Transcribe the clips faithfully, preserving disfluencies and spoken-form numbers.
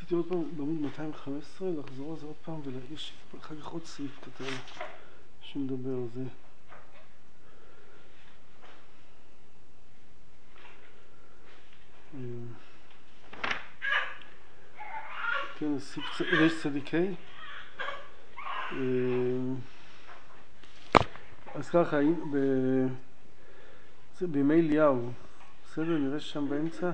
רציתי עוד פעם בעמוד מאתיים וחמש עשרה לחזור על זה עוד פעם ויש אחר כך עוד סעיף קטן שמדבר על זה. כן, סעיף רש צדיקי. אז ככה, זה בימי אליהו, בסדר? נראה שם באמצע.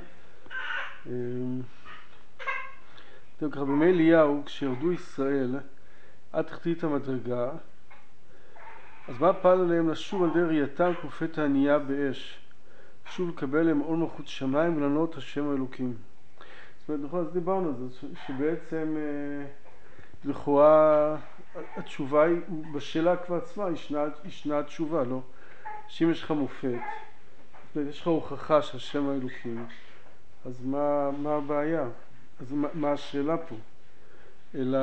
טוב, ככה, בימי אליהו, כשירדו ישראל עד תחתית המדרגה, אז מה פעל עליהם לשוב על די ראייתם כמופת הענייה באש, שוב לקבל להם עול מלכות שמיים ולענות השם האלוקים. זאת אומרת, נכון, אז דיברנו על זה, שבעצם לכאורה התשובה היא, בשאלה כבר עצמה, ישנה התשובה, לא? שאם יש לך מופת, זאת אומרת, יש לך הוכחה של השם האלוקים, אז מה, מה הבעיה? אז מה, מה השאלה פה? אלא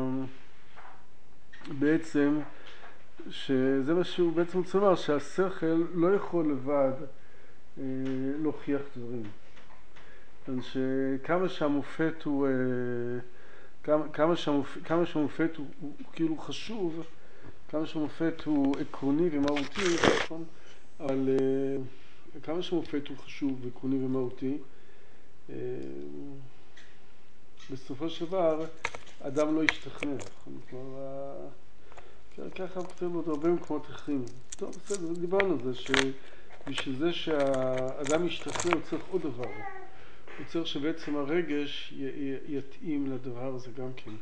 בעצם, שזה מה שהוא בעצם רוצה לומר, שהשכל לא יכול לבד אה, להוכיח דברים. שכמה שהמופת הוא, אה, כמה, כמה, שהמופ, כמה שהמופת הוא, הוא, הוא כאילו חשוב, כמה שהמופת הוא עקרוני ומהותי, נכון? אבל אה, כמה שהמופת הוא חשוב ועקרוני ומהותי, אה, בסופו של דבר, אדם לא ישתכנע. כלומר, ככה כותב עוד הרבה מקומות אחרים. טוב, בסדר, דיברנו על זה, שבשביל זה שהאדם ישתכנע הוא צריך עוד דבר. הוא צריך שבעצם הרגש יתאים לדבר הזה גם כן.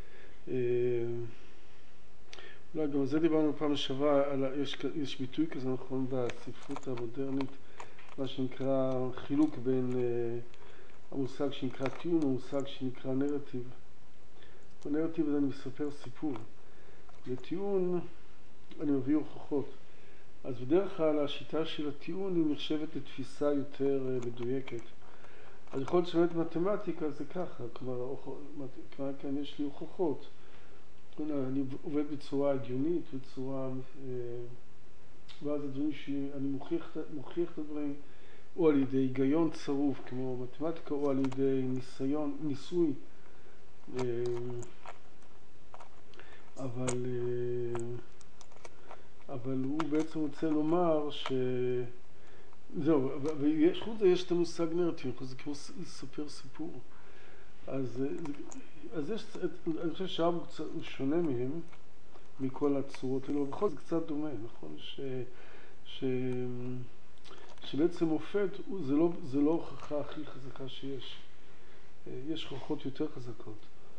אולי גם על זה דיברנו פעם שעברה, יש, יש ביטוי כזה נכון בספרות המודרנית, מה שנקרא חילוק בין המושג שנקרא טיעון והמושג שנקרא נרטיב. בנרטיב הזה אני מספר סיפור. לטיעון אני מביא הוכחות. אז בדרך כלל השיטה של הטיעון היא נחשבת לתפיסה יותר מדויקת. אז יכול להיות שבאמת מתמטיקה זה ככה, כלומר, כלומר כאן יש לי הוכחות. אני עובד בצורה הגיונית, בצורה, ואז הדברים שאני מוכיח, מוכיח את הדברים, או על ידי היגיון צרוף, כמו מתמטיקה, או על ידי ניסיון, ניסוי. אבל, אבל הוא בעצם רוצה לומר ש... זהו, ויש חוץ זה יש את המושג נרטיב, זה כמו לספר סיפור. אז, אז יש, אני חושב שהרב הוא שונה מהם, מכל הצורות האלו, בכל זה קצת דומה, נכון? ש, ש, שבעצם מופת, זה לא, זה לא הוכחה הכי חזקה שיש. יש הוכחות יותר חזקות.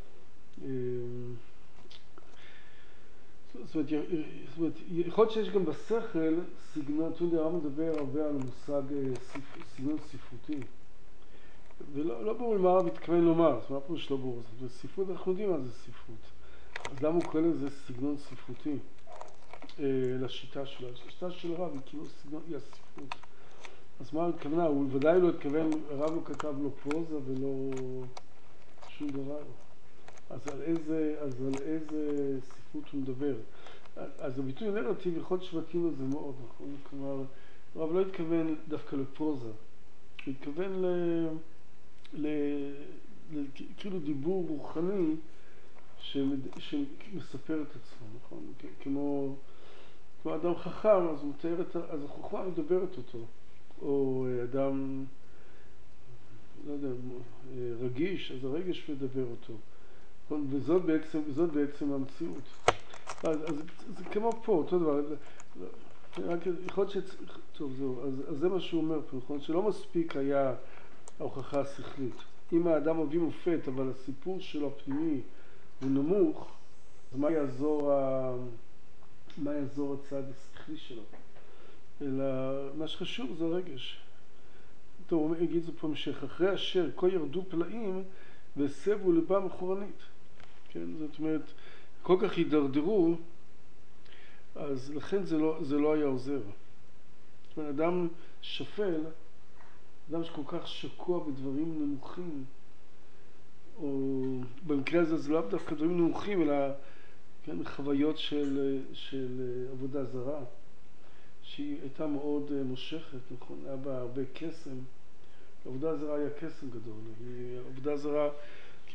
זאת אומרת, זאת אומרת, יכול להיות שיש גם בשכל סגנון, אתה יודע, הרב מדבר הרבה על מושג סגנון ספרותי. ולא לא ברור מה הרב התכוון לומר, זאת אומרת, מה פירוש לא ברור, זאת אומרת, ספרות, אנחנו יודעים מה זה ספרות. אז למה הוא קורא לזה סגנון ספרותי לשיטה שלה? השיטה של הרב היא כאילו סגנון, היא הספרות. אז מה הכוונה? הוא ודאי לא התכוון, הרב לא כתב לו פרוזה ולא שום דבר. אז על איזה, אז על איזה ספרות הוא מדבר? אז הביטוי נרטיב יכול להיות שמתאים לזה מאוד, נכון? כלומר, הרב לא התכוון דווקא לפרוזה. הוא התכוון ל... ל... ל... כאילו דיבור רוחני שמד... שמספר את עצמו, נכון? כמו, כמו אדם חכם, אז הוא מתאר את... אז החוכמה מדברת אותו. או אדם, לא יודע, רגיש, אז הרגש מדבר אותו. וזאת בעצם, וזאת בעצם המציאות. אז, אז זה כמו פה, אותו דבר. רק יכול להיות ש... טוב, זהו, אז, אז זה מה שהוא אומר פה, נכון? שלא מספיק היה ההוכחה השכלית. אם האדם מביא מופת, אבל הסיפור שלו הפנימי הוא נמוך, אז מה יעזור, ה... מה יעזור הצד השכלי שלו? אלא מה שחשוב זה הרגש. טוב, הוא יגיד זה פה המשך. אחרי אשר כה ירדו פלאים והסבו לבם אחורנית. כן, זאת אומרת, כל כך הידרדרו, אז לכן זה לא, זה לא היה עוזר. זאת אומרת, אדם שפל, אדם שכל כך שקוע בדברים נמוכים, או במקרה הזה זה לא דווקא דברים נמוכים, אלא כן, חוויות של, של עבודה זרה, שהיא הייתה מאוד מושכת, נכון? היה בה הרבה קסם. עבודה זרה היה קסם גדול. היא, עבודה זרה,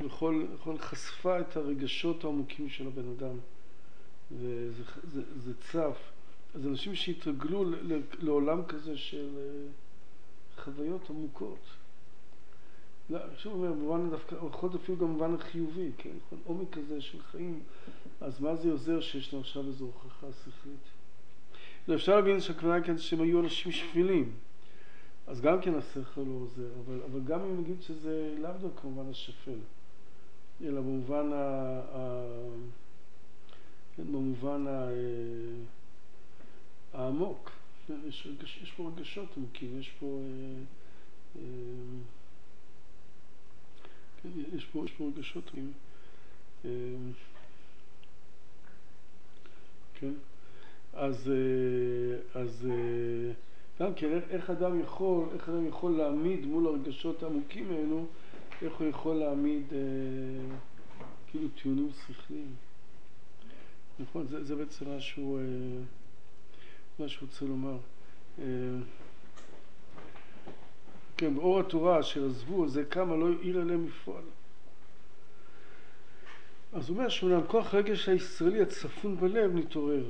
שבכל חשפה את הרגשות העמוקים של הבן אדם, וזה זה, זה צף. אז אנשים שהתרגלו לעולם כזה של חוויות עמוקות. לא, שוב אומר, במובן דווקא, יכול אפילו גם במובן החיובי, כן? עומק כזה של חיים, אז מה זה עוזר שיש לנו עכשיו איזו הוכחה שכלית? לא, אפשר להבין שהכוונה כאן שהם היו אנשים שפלים, אז גם כן השכל לא עוזר, אבל, אבל גם אם נגיד שזה לאו דווקא כמובן השפל, אלא במובן ה... ה כן, במובן ה... העמוק. יש, יש פה רגשות עמוקים, יש פה... כן, יש פה, יש פה רגשות עמוקים. כן? אז, אז גם כן, איך אדם יכול, איך אדם יכול להעמיד מול הרגשות העמוקים האלו, איך הוא יכול להעמיד כאילו טיעונים שכליים. נכון? זה, זה בעצם משהו, מה שהוא רוצה לומר. כן, באור התורה אשר עזבו, זה כמה לא העיר עליהם בפועל. אז הוא אומר שאומנם כוח הרגש הישראלי הצפון בלב נתעורר.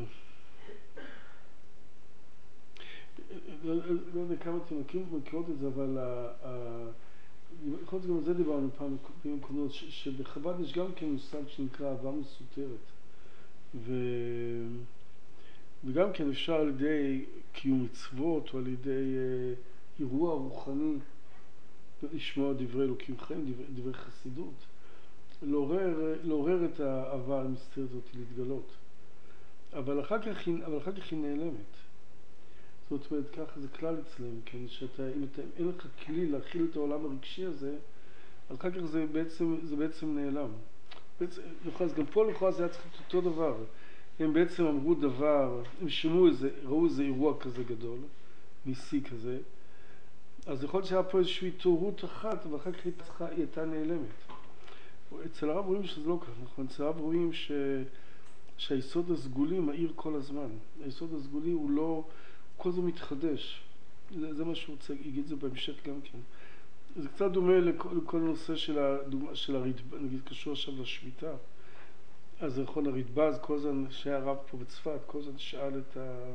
לא יודע כמה אתם מכירות את זה, אבל יכול להיות גם על זה דיברנו פעם במקומות, שבחב"ד יש גם כן מושג שנקרא אהבה מסותרת. ו... וגם כן אפשר על ידי קיום מצוות או על ידי אירוע רוחני לשמוע דברי אלוקים חיים, דברי, דברי חסידות, לעורר, לעורר את האהבה המסתרת הזאת להתגלות. אבל אחר כך היא, אבל אחר כך היא נעלמת. זאת אומרת, ככה זה כלל אצלם, כן? שאתה, אם אתה, אין לך כלי להכיל את העולם הרגשי הזה, אז אחר כך זה בעצם, זה בעצם נעלם. בעצם, אז גם פה לכאורה זה היה צריך להיות אותו דבר. הם בעצם אמרו דבר, הם שמעו איזה, ראו איזה אירוע כזה גדול, ניסי כזה, אז יכול להיות שהיה פה איזושהי התעוררות אחת, ואחר כך היא הייתה נעלמת. אצל הרב רואים שזה לא כך, נכון? אצל הרב רואים ש... שהיסוד הסגולי מאיר כל הזמן. היסוד הסגולי הוא לא, כל זה מתחדש. זה, זה מה שהוא רוצה, יגיד את זה בהמשך גם כן. זה קצת דומה לכל, לכל נושא של, הדומה, של הרדב"ז, נגיד קשור עכשיו לשמיטה. אז נכון, הרדב"ז, כל הזמן שהיה רב פה בצפת, כל הזמן שאל את ה...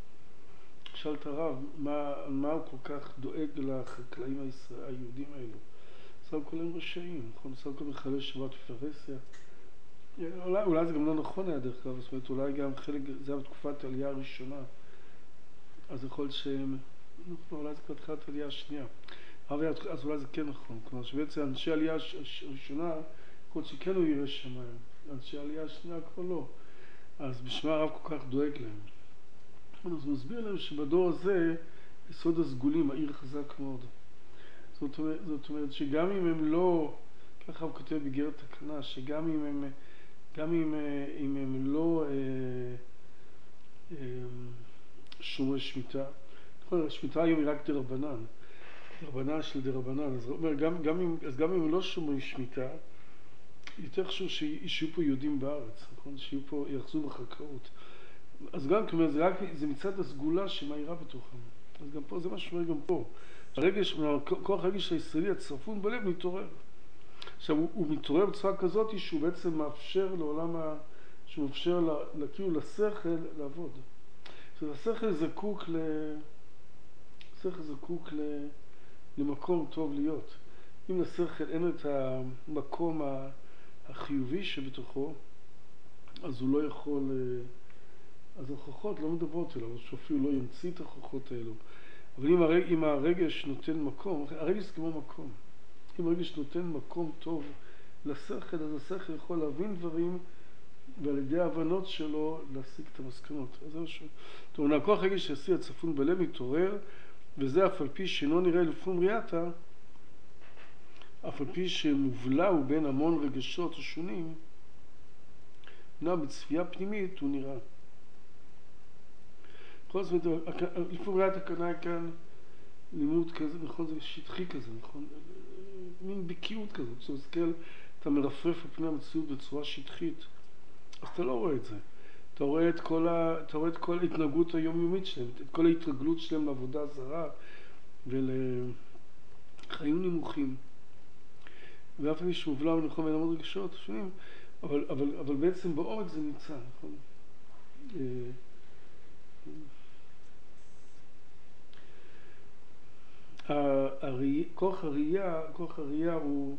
שאל את הרב, מה, מה הוא כל כך דואג לחקלאים הישראל, היהודים האלו. סך הכל הם רשעים, נכון? סך הכל מחלל שבת ופרהסיה. אולי, אולי זה גם לא נכון היה דרך כלל, זאת אומרת, אולי גם חלק, זה היה בתקופת העלייה הראשונה. אז יכול להיות שהם, אולי זה כבר תחילת העלייה השנייה. אז אולי זה כן נכון, כלומר שבעצם אנשי העלייה הראשונה, כל שכן הוא יראה שמיים, אנשי העלייה השנייה כבר לא. אז בשביל הרב כל כך דואג להם. אז הוא מסביר להם שבדור הזה, יסוד הסגולים, העיר חזק מאוד. זאת אומרת, זאת אומרת שגם אם הם לא, ככה הוא כותב בגרת תקנה, שגם אם הם, גם אם, אם הם לא אה, אה, שומרי שמיטה, נכון, השמיטה היום היא רק דרבנן, דרבנן של דרבנן, אז, אומר, גם, גם אם, אז גם אם הם לא שומרי שמיטה, יותר חשוב שיהיו פה יהודים בארץ, נכון? שיהיו פה, יחזו בחקלאות. אז גם, כלומר, זה, רק, זה מצד הסגולה שמאירה בתוכם. אז גם פה, זה מה שאומר גם פה. הרגש, כוח הרגש הישראלי, הצרפון בלב, מתעורר. עכשיו, הוא, הוא מתעורר בצורה כזאת שהוא בעצם מאפשר לעולם ה... שהוא מאפשר לה, כאילו לשכל לעבוד. זאת אומרת, השכל זקוק ל... השכל זקוק ל... למקום טוב להיות. אם לשכל אין את המקום החיובי שבתוכו, אז הוא לא יכול... אז ההוכחות לא מדברות אליו, אז שאפילו לא ימציא את ההוכחות האלו. אבל אם, הרג, אם הרגש נותן מקום, הרגש זה כמו מקום. אם הרגש נותן מקום טוב לשכל, אז השכל יכול להבין דברים, ועל ידי ההבנות שלו להסיק את המסקנות. אז זה משהו. טוב, נעקוח הרגש שעשי הצפון בלב מתעורר, וזה אף על פי שאינו נראה לפום ריאתה, אף על פי שמובלע הוא בין המון רגשות השונים, נע בצפייה פנימית הוא נראה. כל זאת, לפעמים ראית הכוונה כאן לימוד כזה, נכון, זה שטחי כזה, נכון, מין בקיאות כזה, כשאתה מסתכל, אתה מרפרף על פני המציאות בצורה שטחית, אז אתה לא רואה את זה. אתה רואה את כל, ה, אתה רואה את כל ההתנהגות היומיומית שלהם, את כל ההתרגלות שלהם לעבודה זרה ולחיים נמוכים. ואף פעם יש מובלע ונכון בין המון רגשות שונים, אבל, אבל, אבל בעצם בעומק זה נמצא, נכון? כוח הראייה, כוח הראייה הוא,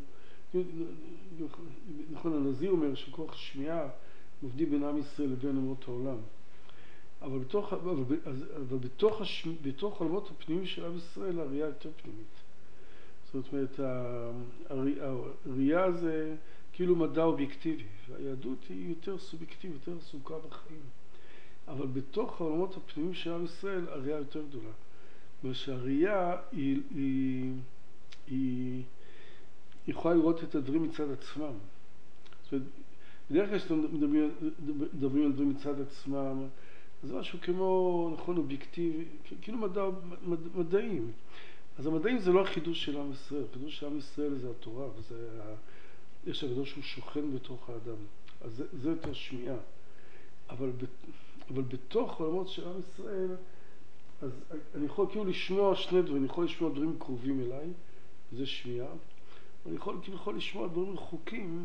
נכון, הנזיר אומר שכוח השמיעה מבדיל בין עם ישראל לבין אומות העולם. אבל בתוך, אבל, אבל בתוך, הש, בתוך העולמות הפנימיים של עם ישראל הראייה יותר פנימית. זאת אומרת, הראייה זה כאילו מדע אובייקטיבי, והיהדות היא יותר סובייקטיבית, יותר עסוקה בחיים. אבל בתוך העולמות הפנימיים של עם ישראל הראייה יותר גדולה. זאת שהראייה היא, היא, היא יכולה לראות את הדברים מצד עצמם. זאת אומרת, בדרך כלל שאתם מדברים, מדברים על דברים מצד עצמם, זה משהו כמו, נכון, אובייקטיבי, כאילו מדע, מד, מדעים. אז המדעים זה לא החידוש של עם ישראל, החידוש של עם ישראל זה התורה, וזה יש הגדול שהוא שוכן בתוך האדם. אז זה, זה יותר שמיעה. אבל, אבל בתוך עולמות של עם ישראל, אז אני יכול כאילו לשמוע שני דברים, אני יכול לשמוע דברים קרובים אליי, זה שמיעה, ואני יכול כאילו יכול לשמוע דברים רחוקים,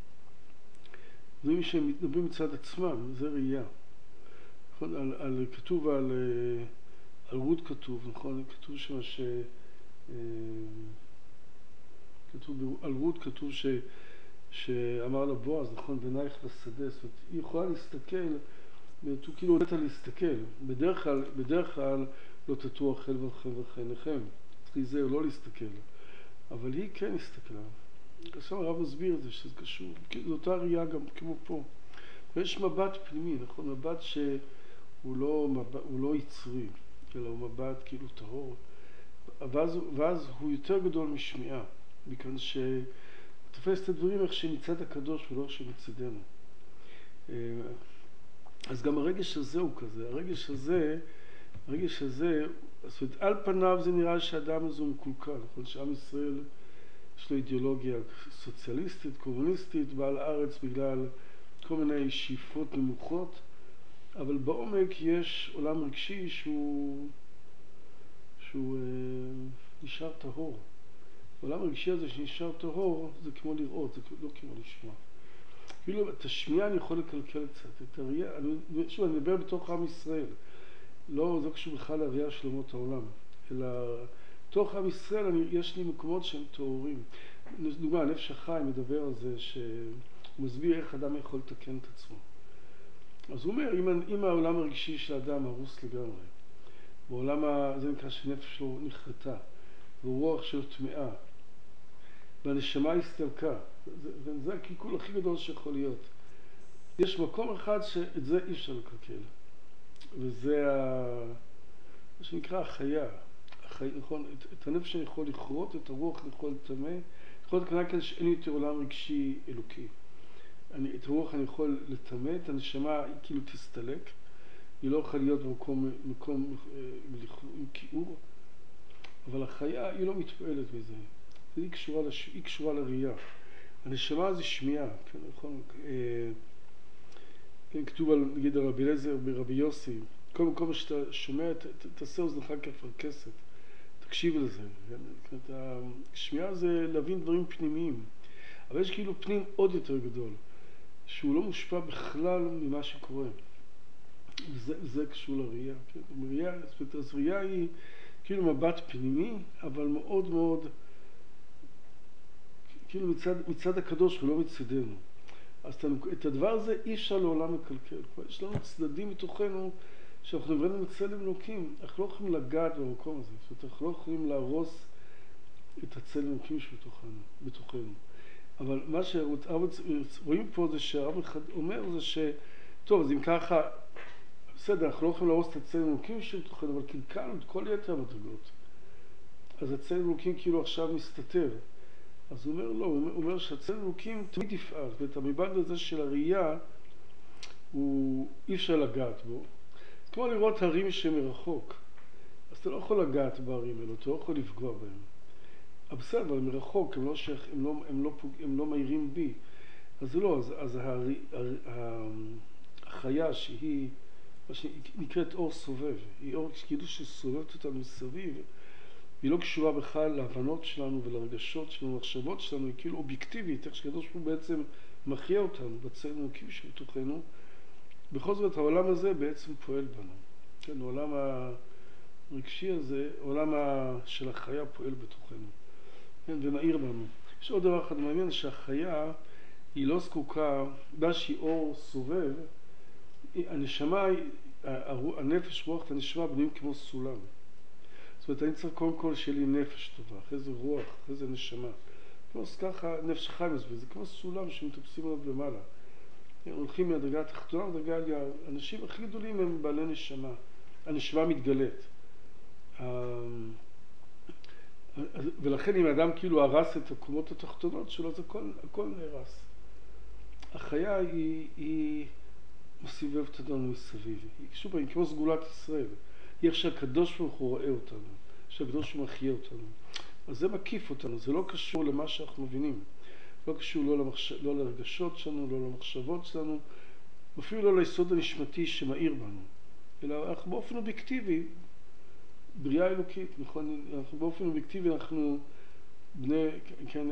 דברים שהם מתנבאים מצד עצמם, זה ראייה. נכון, על, על, כתוב על, על רות כתוב, נכון, כתוב שמה ש... כתוב, על רות כתוב ש, שאמר לה בועז, נכון, בנייך בשדה, זאת אומרת, היא יכולה להסתכל, הוא כאילו הולדת להסתכל, בדרך כלל, בדרך כלל לא תטוע חל ולכם וחייניכם, צריכי זה או לא להסתכל, אבל היא כן הסתכלה. עכשיו הרב מסביר את זה, שזה קשור, זו אותה ראייה גם כמו פה. ויש מבט פנימי, נכון, מבט שהוא לא, מבט, הוא לא יצרי, אלא הוא מבט כאילו טהור, ואז, ואז הוא יותר גדול משמיעה, מכאן שתופס את הדברים איך שמצד הקדוש ולא איך שמצדנו. אז גם הרגש הזה הוא כזה, הרגש הזה, הרגש הזה, זאת אומרת, על פניו זה נראה שהאדם הזה הוא מקולקל, נכון, שעם ישראל יש לו אידיאולוגיה סוציאליסטית, קומוניסטית, בעל הארץ בגלל כל מיני שאיפות נמוכות, אבל בעומק יש עולם רגשי שהוא, שהוא אה, נשאר טהור. העולם הרגשי הזה שנשאר טהור זה כמו לראות, זה לא כמו לשמוע. כאילו את השמיעה אני יכול לקלקל קצת, את הראייה, אני, שוב אני מדבר בתוך עם ישראל, לא, זה קשור בכלל לראייה של אומות העולם, אלא בתוך עם ישראל אני, יש לי מקומות שהם טהורים. דוגמה, הנפש החי מדבר על זה שהוא מסביר איך אדם יכול לתקן את עצמו. אז הוא אומר, אם, אם העולם הרגשי של האדם הרוס לגמרי, בעולם הזה נקרא שנפש שלו נחרטה, ורוח שלו טמאה, והנשמה הסתלקה, זה, זה, זה הקלקול הכי גדול שיכול להיות. יש מקום אחד שאת זה אי אפשר לקלקל, וזה ה... מה שנקרא החיה. החי... נכון, את, את הנפש אני יכול לכרות, את הרוח אני יכול לטמא, יכול להיות כנראה כזה שאין יותר עולם רגשי אלוקי. אני, את הרוח אני יכול לטמא, את הנשמה היא כאילו תסתלק, היא לא יכולה להיות במקום מקום, עם כיעור, אבל החיה היא לא מתפעלת בזה. היא קשורה, לש... היא קשורה לראייה. הנשמה זה שמיעה, כן, נכון? כן, כתוב על, נגיד, הרבי אליעזר ברבי יוסי, כל מקום שאתה שומע, ת, ת, תעשה אוזנך כפרכסת, תקשיב לזה. כן? השמיעה זה להבין דברים פנימיים, אבל יש כאילו פנים עוד יותר גדול, שהוא לא מושפע בכלל ממה שקורה. וזה, וזה קשור לראייה. כן? ראייה, אז ראייה היא כאילו מבט פנימי, אבל מאוד מאוד, כאילו מצד, מצד הקדוש ולא מצדנו. אז את הדבר הזה אי אפשר לעולם לקלקל. יש לנו צדדים מתוכנו שאנחנו נבראנו מצלם אלוקים. אנחנו לא יכולים לגעת במקום הזה. זאת אומרת, אנחנו לא יכולים להרוס את הצלם אלוקים שבתוכנו, בתוכנו. אבל מה שרואים פה זה שהרב אומר זה ש... טוב, אז אם ככה, בסדר, אנחנו לא יכולים להרוס את הצלם אלוקים שבתוכנו, אבל קלקלנו את כל יתר המדרגות. אז הצלם אלוקים כאילו עכשיו מסתתר. אז הוא אומר לא, הוא אומר שהצלם אלוקים תמיד יפעל, זאת אומרת, המבט הזה של הראייה, הוא אי אפשר לגעת בו. כמו לראות הרים שמרחוק, אז אתה לא יכול לגעת בהרים האלו, אתה לא יכול לפגוע בהם. אבל בסדר, אבל מרחוק, הם לא, שייך, הם לא, הם לא, הם לא מהירים בי. אז זה לא, אז, אז הר, הר, החיה שהיא, מה שנקראת אור סובב, היא אור כאילו שסובבת אותנו מסביב, היא לא קשורה בכלל להבנות שלנו ולרגשות שלנו, למחשבות שלנו, היא כאילו אובייקטיבית, איך שקדוש ברוך הוא בעצם מחיה אותנו, בצלם אלוקים שבתוכנו. בכל זאת העולם הזה בעצם פועל בנו. כן, העולם הרגשי הזה, העולם של החיה פועל בתוכנו. כן, ומאיר בנו. יש עוד דבר אחד מעניין, שהחיה היא לא זקוקה, בגלל שהיא אור סובב, הנשמה, הנפש, רוח, הנשמה בנויים כמו סולם. זאת אומרת, אני צריך קודם כל שיהיה לי נפש טובה, אחרי זה רוח, אחרי זה נשמה. כמו ככה, נפש חי מסביר, זה כמו סולם שמטפסים עליו למעלה. הולכים מהדרגה התחתונה, הדרגה עליה, האנשים הכי גדולים הם בעלי נשמה. הנשמה מתגלית. ולכן אם האדם כאילו הרס את הקומות התחתונות שלו, אז הכל, הכל נהרס. החיה היא, היא מסובבת אותנו מסביב. היא שוב פעם, כמו סגולת ישראל. היא איך שהקדוש ברוך הוא רואה אותנו, שהקדוש הוא מחיה אותנו. אז זה מקיף אותנו, זה לא קשור למה שאנחנו מבינים. לא קשור לא, למחש... לא לרגשות שלנו, לא למחשבות שלנו, אפילו לא ליסוד הנשמתי שמאיר בנו. אלא אנחנו באופן אובייקטיבי, בריאה אלוקית, נכון? אנחנו באופן אובייקטיבי, אנחנו בני, כן,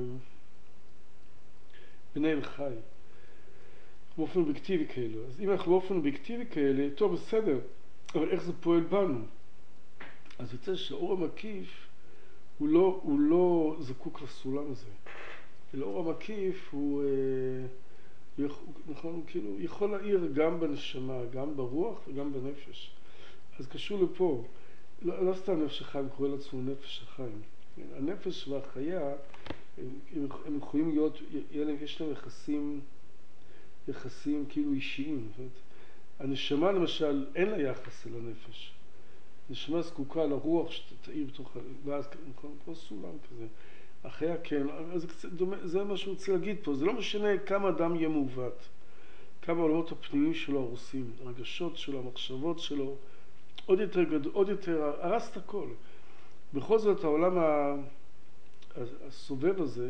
בני אל חי. באופן אובייקטיבי כאלו. אז אם אנחנו באופן אובייקטיבי כאלה, טוב, בסדר, אבל איך זה פועל בנו? אז יוצא שהאור המקיף הוא לא, הוא לא זקוק לסולם הזה. אלא האור המקיף הוא, אה, נכון, הוא כאילו יכול להאיר גם בנשמה, גם ברוח וגם בנפש. אז קשור לפה, לא, לא סתם נפש החיים קורא לעצמו נפש החיים. הנפש והחיה, הם, הם יכולים להיות, יש להם יחסים, יחסים כאילו אישיים. זאת אומרת, הנשמה למשל אין לה יחס אל הנפש. הנשמה זקוקה לרוח שתאיר בתוך, ואז נכון, כמו סולם כזה. החיה כן, זה, זה מה שהוא רוצה להגיד פה, זה לא משנה כמה אדם יהיה מעוות, כמה העולמות הפנימיים שלו הרוסים, הרגשות שלו, המחשבות שלו, עוד יותר גדול, עוד יותר, הרס את הכל. בכל זאת העולם הסובב הזה,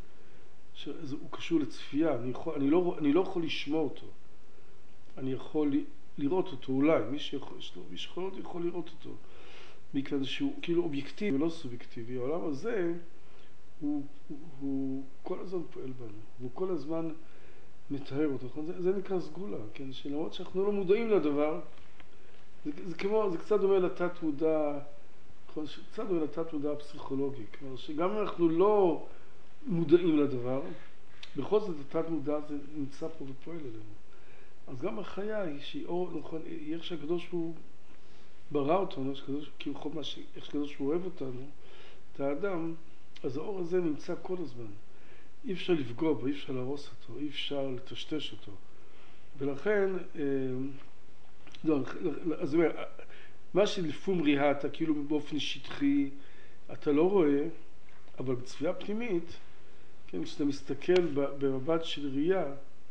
הוא קשור לצפייה, אני, יכול, אני, לא, אני לא יכול לשמוע אותו, אני יכול לראות אותו אולי, מי שיכול, מי שיכול, יכול לראות אותו, מכיוון שהוא כאילו אובייקטיבי ולא סובייקטיבי. העולם הזה הוא, הוא, הוא כל הזמן פועל בנו, והוא כל הזמן מטהר אותו. זה, זה נקרא סגולה, כן? שלמרות שאנחנו לא מודעים לדבר, זה, זה כמו, זה קצת דומה לתת מודע, קצת דומה לתת מודע הפסיכולוגי, כלומר שגם אם אנחנו לא מודעים לדבר, בכל זאת התת מודע זה נמצא פה ופועל אלינו. אז גם החיה היא שהיא אור, נכון, היא איך שהקדוש הוא ברא אותנו, כאילו איך שהקדוש הוא אוהב אותנו, את האדם, אז האור הזה נמצא כל הזמן. אי אפשר לפגוע בו, אי אפשר להרוס אותו, אי אפשר לטשטש אותו. ולכן, לא, אז זאת אומרת, מה שלפום ריאה, אתה כאילו באופן שטחי, אתה לא רואה, אבל בצפייה פנימית, כן, כשאתה מסתכל במבט של ראייה,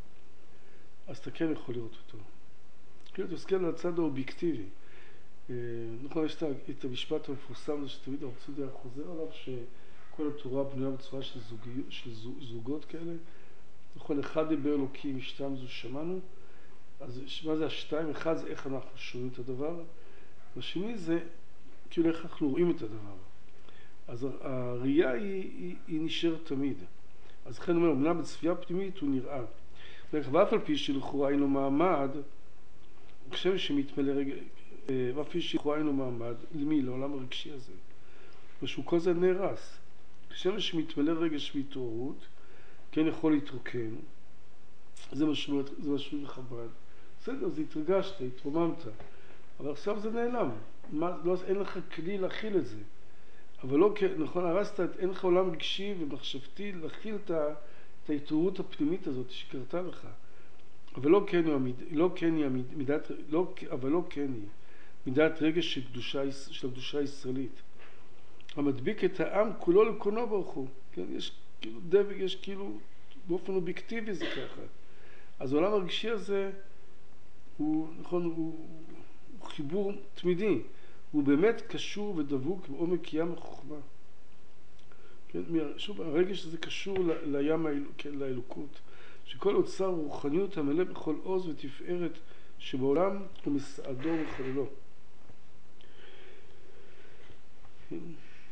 אז אתה כן יכול לראות אותו. כאילו, אתה מסתכל על הצד האובייקטיבי. נכון, יש את המשפט המפורסם, שתמיד הרצות היה חוזר עליו, שכל התורה בנויה בצורה של, זוגי, של זוגות כאלה. נכון, אחד דיבר אלוקים, שתיים זו שמענו. אז מה זה השתיים? אחד זה איך אנחנו שומעים את הדבר. והשני זה כאילו איך אנחנו רואים את הדבר. אז הראייה היא, היא, היא נשארת תמיד. אז לכן אומר, אמנם בצפייה פנימית הוא נראה. ואף על פי שלכאורה אין לו מעמד, כשם שמתמלא רגע, ואף על פי שלכאורה אין לו מעמד, למי? לעולם הרגשי הזה. ושהוא כל זה נהרס. כשם שמתמלא רגש והתעוררות, כן יכול להתרוקן. זה משהו, זה משהו מכבד. בסדר, אז התרגשת, התרוממת. אבל עכשיו זה נעלם. מה, לא, אין לך כלי להכיל את זה. אבל לא, נכון, הרסת, אין לך עולם רגשי ומחשבתי להכיל את ה... את ההתעוררות הפנימית הזאת שקרתה לך. אבל לא כן היא, לא כן היא מידת, לא, אבל לא כן היא מידת רגש של קדושה, של הקדושה הישראלית. המדביק את העם כולו לקונו ברוך הוא. כן, יש כאילו דבק, יש כאילו באופן אובייקטיבי זה ככה. אז העולם הרגשי הזה הוא, נכון, הוא, הוא חיבור תמידי. הוא באמת קשור ודבוק בעומק ים החוכמה. כן, שוב, הרגש הזה קשור לים, כן, לאלוקות, שכל אוצר רוחניות המלא בכל עוז ותפארת שבעולם הוא מסעדו ומחוללו. כן.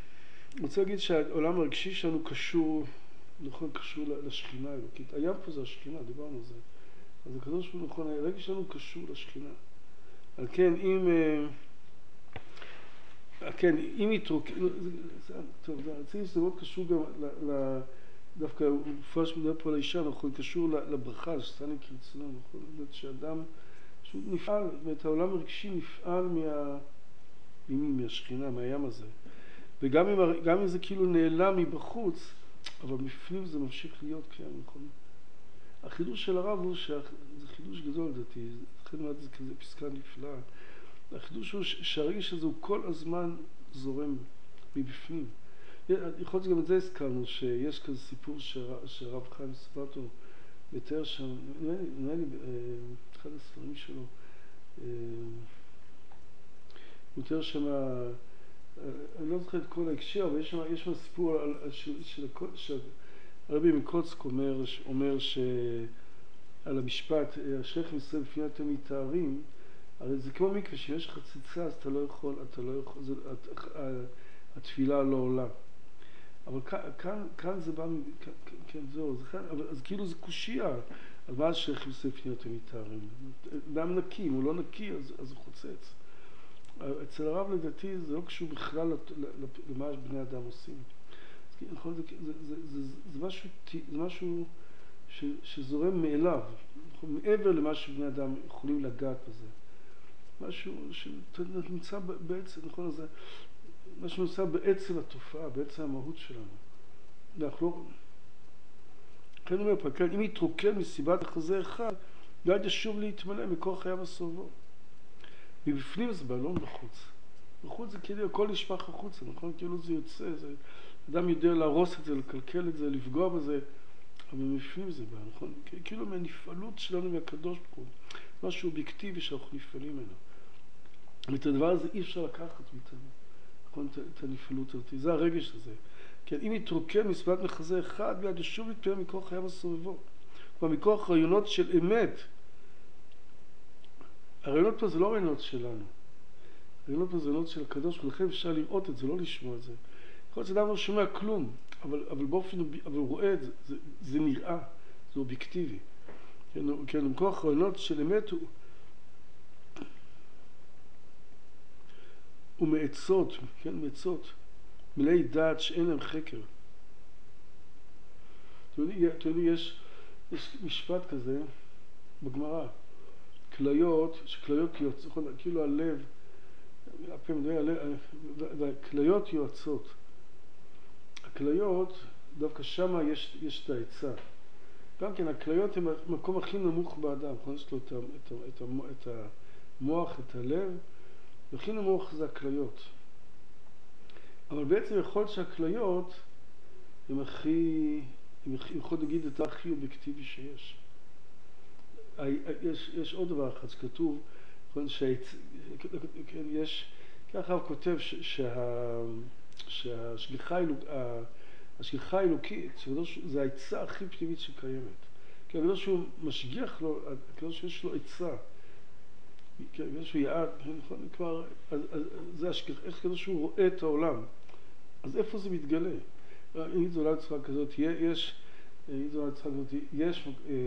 אני רוצה להגיד שהעולם הרגשי שלנו קשור, נכון, קשור לשכינה האלוקית. הים פה זה השכינה, דיברנו על זה. אז הקדוש ברוך הוא, נכון, הרגש שלנו קשור לשכינה. על כן, אם... כן, אם יתרוק... טוב, רציתי שזה מאוד קשור גם ל... דווקא הוא מפרש מדבר פה על האישה, נכון, קשור לברכה, שסתני כרצונו, נכון, זאת אומרת שאדם פשוט נפעל, ואת העולם הרגשי נפעל מה... מהשכינה, מהים הזה. וגם אם, גם אם זה כאילו נעלם מבחוץ, אבל בפנים זה ממשיך להיות קיים, נכון? החידוש של הרב הוא שזה חידוש גדול לדעתי, לכן אומרת זה כזה פסקה נפלאה. החידוש הוא שהרגש הזה הוא כל הזמן זורם מבפנים. יכול להיות שגם את זה הזכרנו, שיש כזה סיפור שהרב חיים סבטו מתאר שם, נראה לי אחד הספרים שלו, הוא מתאר שם, אני לא זוכר את כל ההקשר, אבל יש שם, יש שם סיפור על, של, של, של, הרבי מקוצק אומר, אומר שעל המשפט, אשריכם ישראל לפני אתם מתארים, הרי זה כמו מקווה, שאם יש חציצה אז אתה לא יכול, אתה לא יכול, זה, התפילה לא עולה. אבל כאן, כאן זה בא, כן, כן זהו, זה כאן, אבל, אז כאילו זה קושייה, על מה אשריכם ישראל לפני אתם מתארים. אדם נקי, אם הוא לא נקי אז, אז הוא חוצץ. אצל הרב לדעתי זה לא קשור בכלל למה בני אדם עושים. נכון, זה, זה, זה, זה, זה משהו, זה משהו ש, שזורם מאליו, נכון, מעבר למה שבני אדם יכולים לגעת בזה. משהו שנמצא בעצם, נכון, זה משהו שנמצא בעצם התופעה, בעצם המהות שלנו. אנחנו לא... כן אומר פרקן, אם יתרוקן מסיבת החזה אחד, ועד ישוב להתמלא מכוח חייו הסובו. מבפנים זה בלון בחוץ. בחוץ זה כאילו הכל נשפך החוצה, נכון? כאילו זה יוצא, זה... אדם יודע להרוס את זה, לקלקל את זה, לפגוע בזה, אבל מבפנים זה בא, נכון? כאילו מהנפעלות שלנו מהקדוש ברוך הוא, משהו אובייקטיבי שאנחנו נפעלים ממנו. ואת הדבר הזה אי אפשר לקחת מאיתנו, נכון? את הנפעלות הזאת, זה הרגש הזה. כן, אם יתרוקן מסביבת מחזה אחד, ועד ישוב להתפעל מכוח חייו הסובבו. כלומר, מכוח רעיונות של אמת. הרעיונות פה זה לא רעיונות שלנו. הרעיונות פה זה רעיונות של הקדוש, ולכן אפשר לראות את זה, לא לשמוע את זה. יכול להיות שאדם לא שומע כלום, אבל, אבל באופן, אבל הוא רואה את זה, זה, זה נראה, זה אובייקטיבי. כן, כן, מכוח רעיונות של אמת הוא, הוא מעצות, כן, מעצות, מלאי דעת שאין להם חקר. אתם יודעים, יש, יש משפט כזה בגמרא, כליות, שכליות יוצאות, כאילו הלב, הפה מדבר הלב, והכליות יועצות. הכליות, דווקא שם יש, יש את העצה. גם כן, הכליות הן המקום הכי נמוך באדם, נכון? יש לו את, את, את, את המוח, את הלב, והכי נמוך זה הכליות. אבל בעצם יכול להיות שהכליות הן הכי, הן יכול להגיד את הכי אובייקטיבי שיש. יש, יש עוד דבר אחד שכתוב, שהעצ... יש, ככה הוא כותב שה, שהשגיחה האלוקית, זה העצה הכי פנימית שקיימת. כי הקדוש הוא משגיח לו, הקדוש יש לו עצה. כי הקדוש הוא יעד, כבר, אז, אז, זה השגיח, איך הקדוש הוא רואה את העולם. אז איפה זה מתגלה? אם זו אולי צורה כזאת, יש, אם זו אולי צורה כזאת, יש,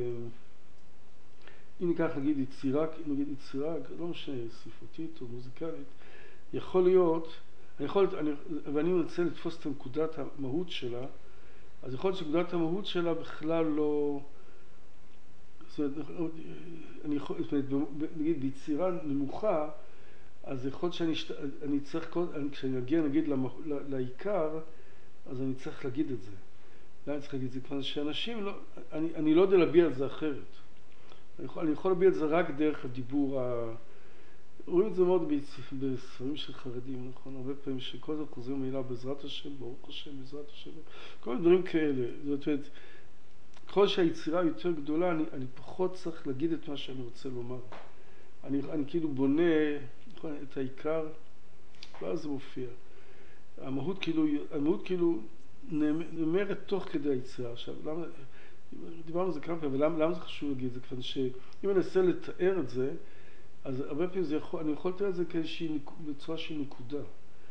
אם ניקח נגיד יצירה, נגיד יצירה, לא משנה, ספרותית או מוזיקלית, יכול להיות, אני יכול, אני, ואני רוצה לתפוס את נקודת המהות שלה, אז יכול להיות שנקודת המהות שלה בכלל לא, זאת אומרת, אני יכול, זאת אומרת, נגיד ביצירה נמוכה, אז יכול להיות שאני אני צריך, כשאני אגיע נגיד לעיקר, אז אני צריך להגיד את זה. למה אני צריך להגיד את זה? כבר שאנשים לא, אני, אני לא יודע להביע את זה אחרת. אני יכול, אני יכול להביע את זה רק דרך הדיבור ה... רואים את זה מאוד בספרים של חרדים, נכון? הרבה פעמים שכל זה חוזרים מילה בעזרת השם, ברוך השם, בעזרת השם, כל מיני דברים כאלה. זאת אומרת, ככל שהיצירה יותר גדולה, אני, אני פחות צריך להגיד את מה שאני רוצה לומר. אני, אני כאילו בונה, נכון, את העיקר, ואז זה מופיע. המהות כאילו, המהות כאילו נאמרת תוך כדי היצירה. עכשיו, למה... דיברנו על זה כמה פעמים, אבל למה, למה זה חשוב להגיד את זה? כיוון שאם אני אנסה לתאר את זה, אז הרבה פעמים זה יכול, אני יכול לתאר את זה כאיזושהי, בצורה של נקודה.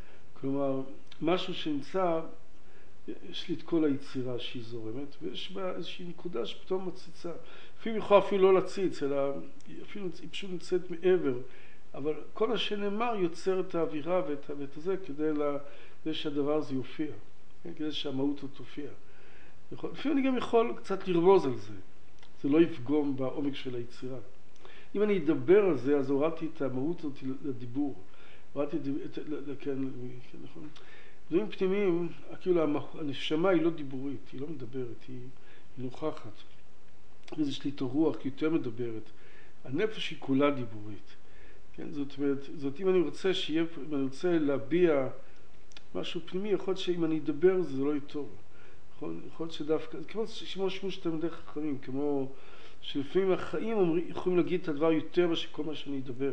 כלומר, משהו שנמצא, יש לי את כל היצירה שהיא זורמת, ויש בה איזושהי נקודה שפתאום מציצה. לפעמים יכולה אפילו לא להציץ, אלא אפילו היא פשוט נמצאת מעבר. אבל כל מה שנאמר יוצר את האווירה ואת, ואת הזה כדי, לה, כדי שהדבר הזה יופיע, כדי שהמהות הזאת תופיע. לפעמים אני גם יכול קצת לרמוז על זה. זה לא יפגום בעומק של היצירה. אם אני אדבר על זה, אז הורדתי את המהות הזאת לדיבור. הורדתי את, כן, נכון. דברים פנימיים, כאילו הנשמה היא לא דיבורית, היא לא מדברת, היא נוכחת. אז יש לי את הרוח יותר מדברת. הנפש היא כולה דיבורית. כן, זאת אומרת, זאת אם אני רוצה שיהיה, אם אני רוצה להביע משהו פנימי, יכול להיות שאם אני אדבר זה לא יהיה טוב. יכול להיות שדווקא, כמו שימוש תלמידי חכמים, כמו שלפעמים החיים אומרים, יכולים להגיד את הדבר יותר מאשר כל מה שאני אדבר.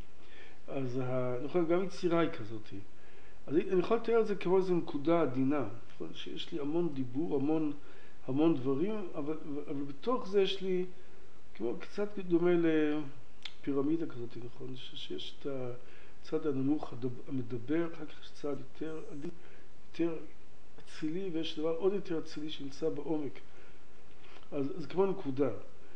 אז נכון, גם יצירה היא כזאת. אז אני יכול לתאר את זה כמו איזו נקודה עדינה, שיש לי המון דיבור, המון, המון דברים, אבל, אבל בתוך זה יש לי, כמו קצת דומה לפירמידה כזאת, נכון? שיש את הצד הנמוך המדבר, אחר כך יש צד יותר, יותר אצילי, ויש דבר עוד יותר אצילי שנמצא בעומק. אז זה כמו נקודה.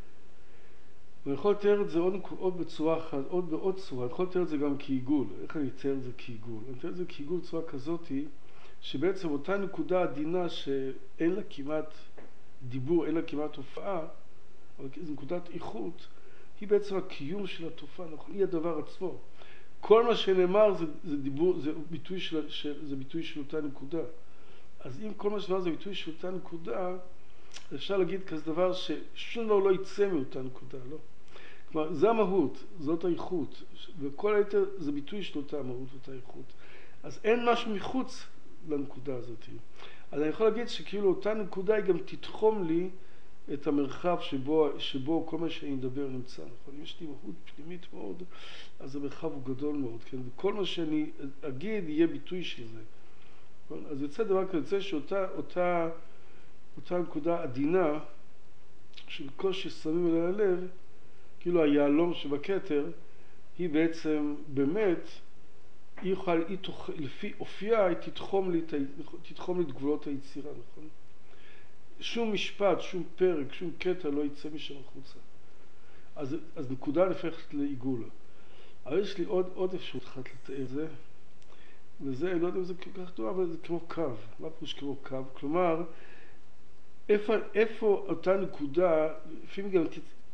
ואני יכול לתאר את זה עוד, עוד בצורה אחת, עוד בעוד צורה. אני יכול לתאר את זה גם כעיגול. איך אני אתאר את זה כעיגול? אני אתאר את זה כעיגול בצורה כזאת, שבעצם אותה נקודה עדינה שאין לה כמעט דיבור, אין לה כמעט תופעה, אבל זו נקודת איכות, היא בעצם הקיום של התופעה, היא הדבר עצמו. כל מה שנאמר זה, זה דיבור, זה ביטוי של, זה ביטוי של אותה נקודה. אז אם כל מה שנאמר זה ביטוי של אותה נקודה, אפשר להגיד כזה דבר ששום דבר לא יצא מאותה נקודה, לא? כלומר, זה המהות, זאת האיכות, וכל היתר זה ביטוי של אותה המהות ואותה איכות. אז אין משהו מחוץ לנקודה הזאת. אז אני יכול להגיד שכאילו אותה נקודה היא גם תתחום לי את המרחב שבו, שבו כל מה שאני מדבר נמצא, נכון? אם יש לי מהות פנימית מאוד, אז המרחב הוא גדול מאוד, כן? וכל מה שאני אגיד יהיה ביטוי של זה. נכון? אז יוצא דבר כזה, יוצא שאותה, אותה, אותה נקודה עדינה, שבקושי שמים אליה לב, כאילו היעלום שבכתר, היא בעצם באמת, היא יכולה, היא תוך, לפי אופייה, היא תתחום לי, תתחום לי את גבולות היצירה, נכון? שום משפט, שום פרק, שום קטע לא יצא משם החוצה. אז, אז נקודה נפחת לעיגול. אבל יש לי עוד, עוד אפשרות אחת לתאר את זה, וזה, לא יודע אם זה כל כך טוב, אבל זה כמו קו. מה פירוש כמו קו? כלומר, איפה, איפה אותה נקודה, לפעמים גם,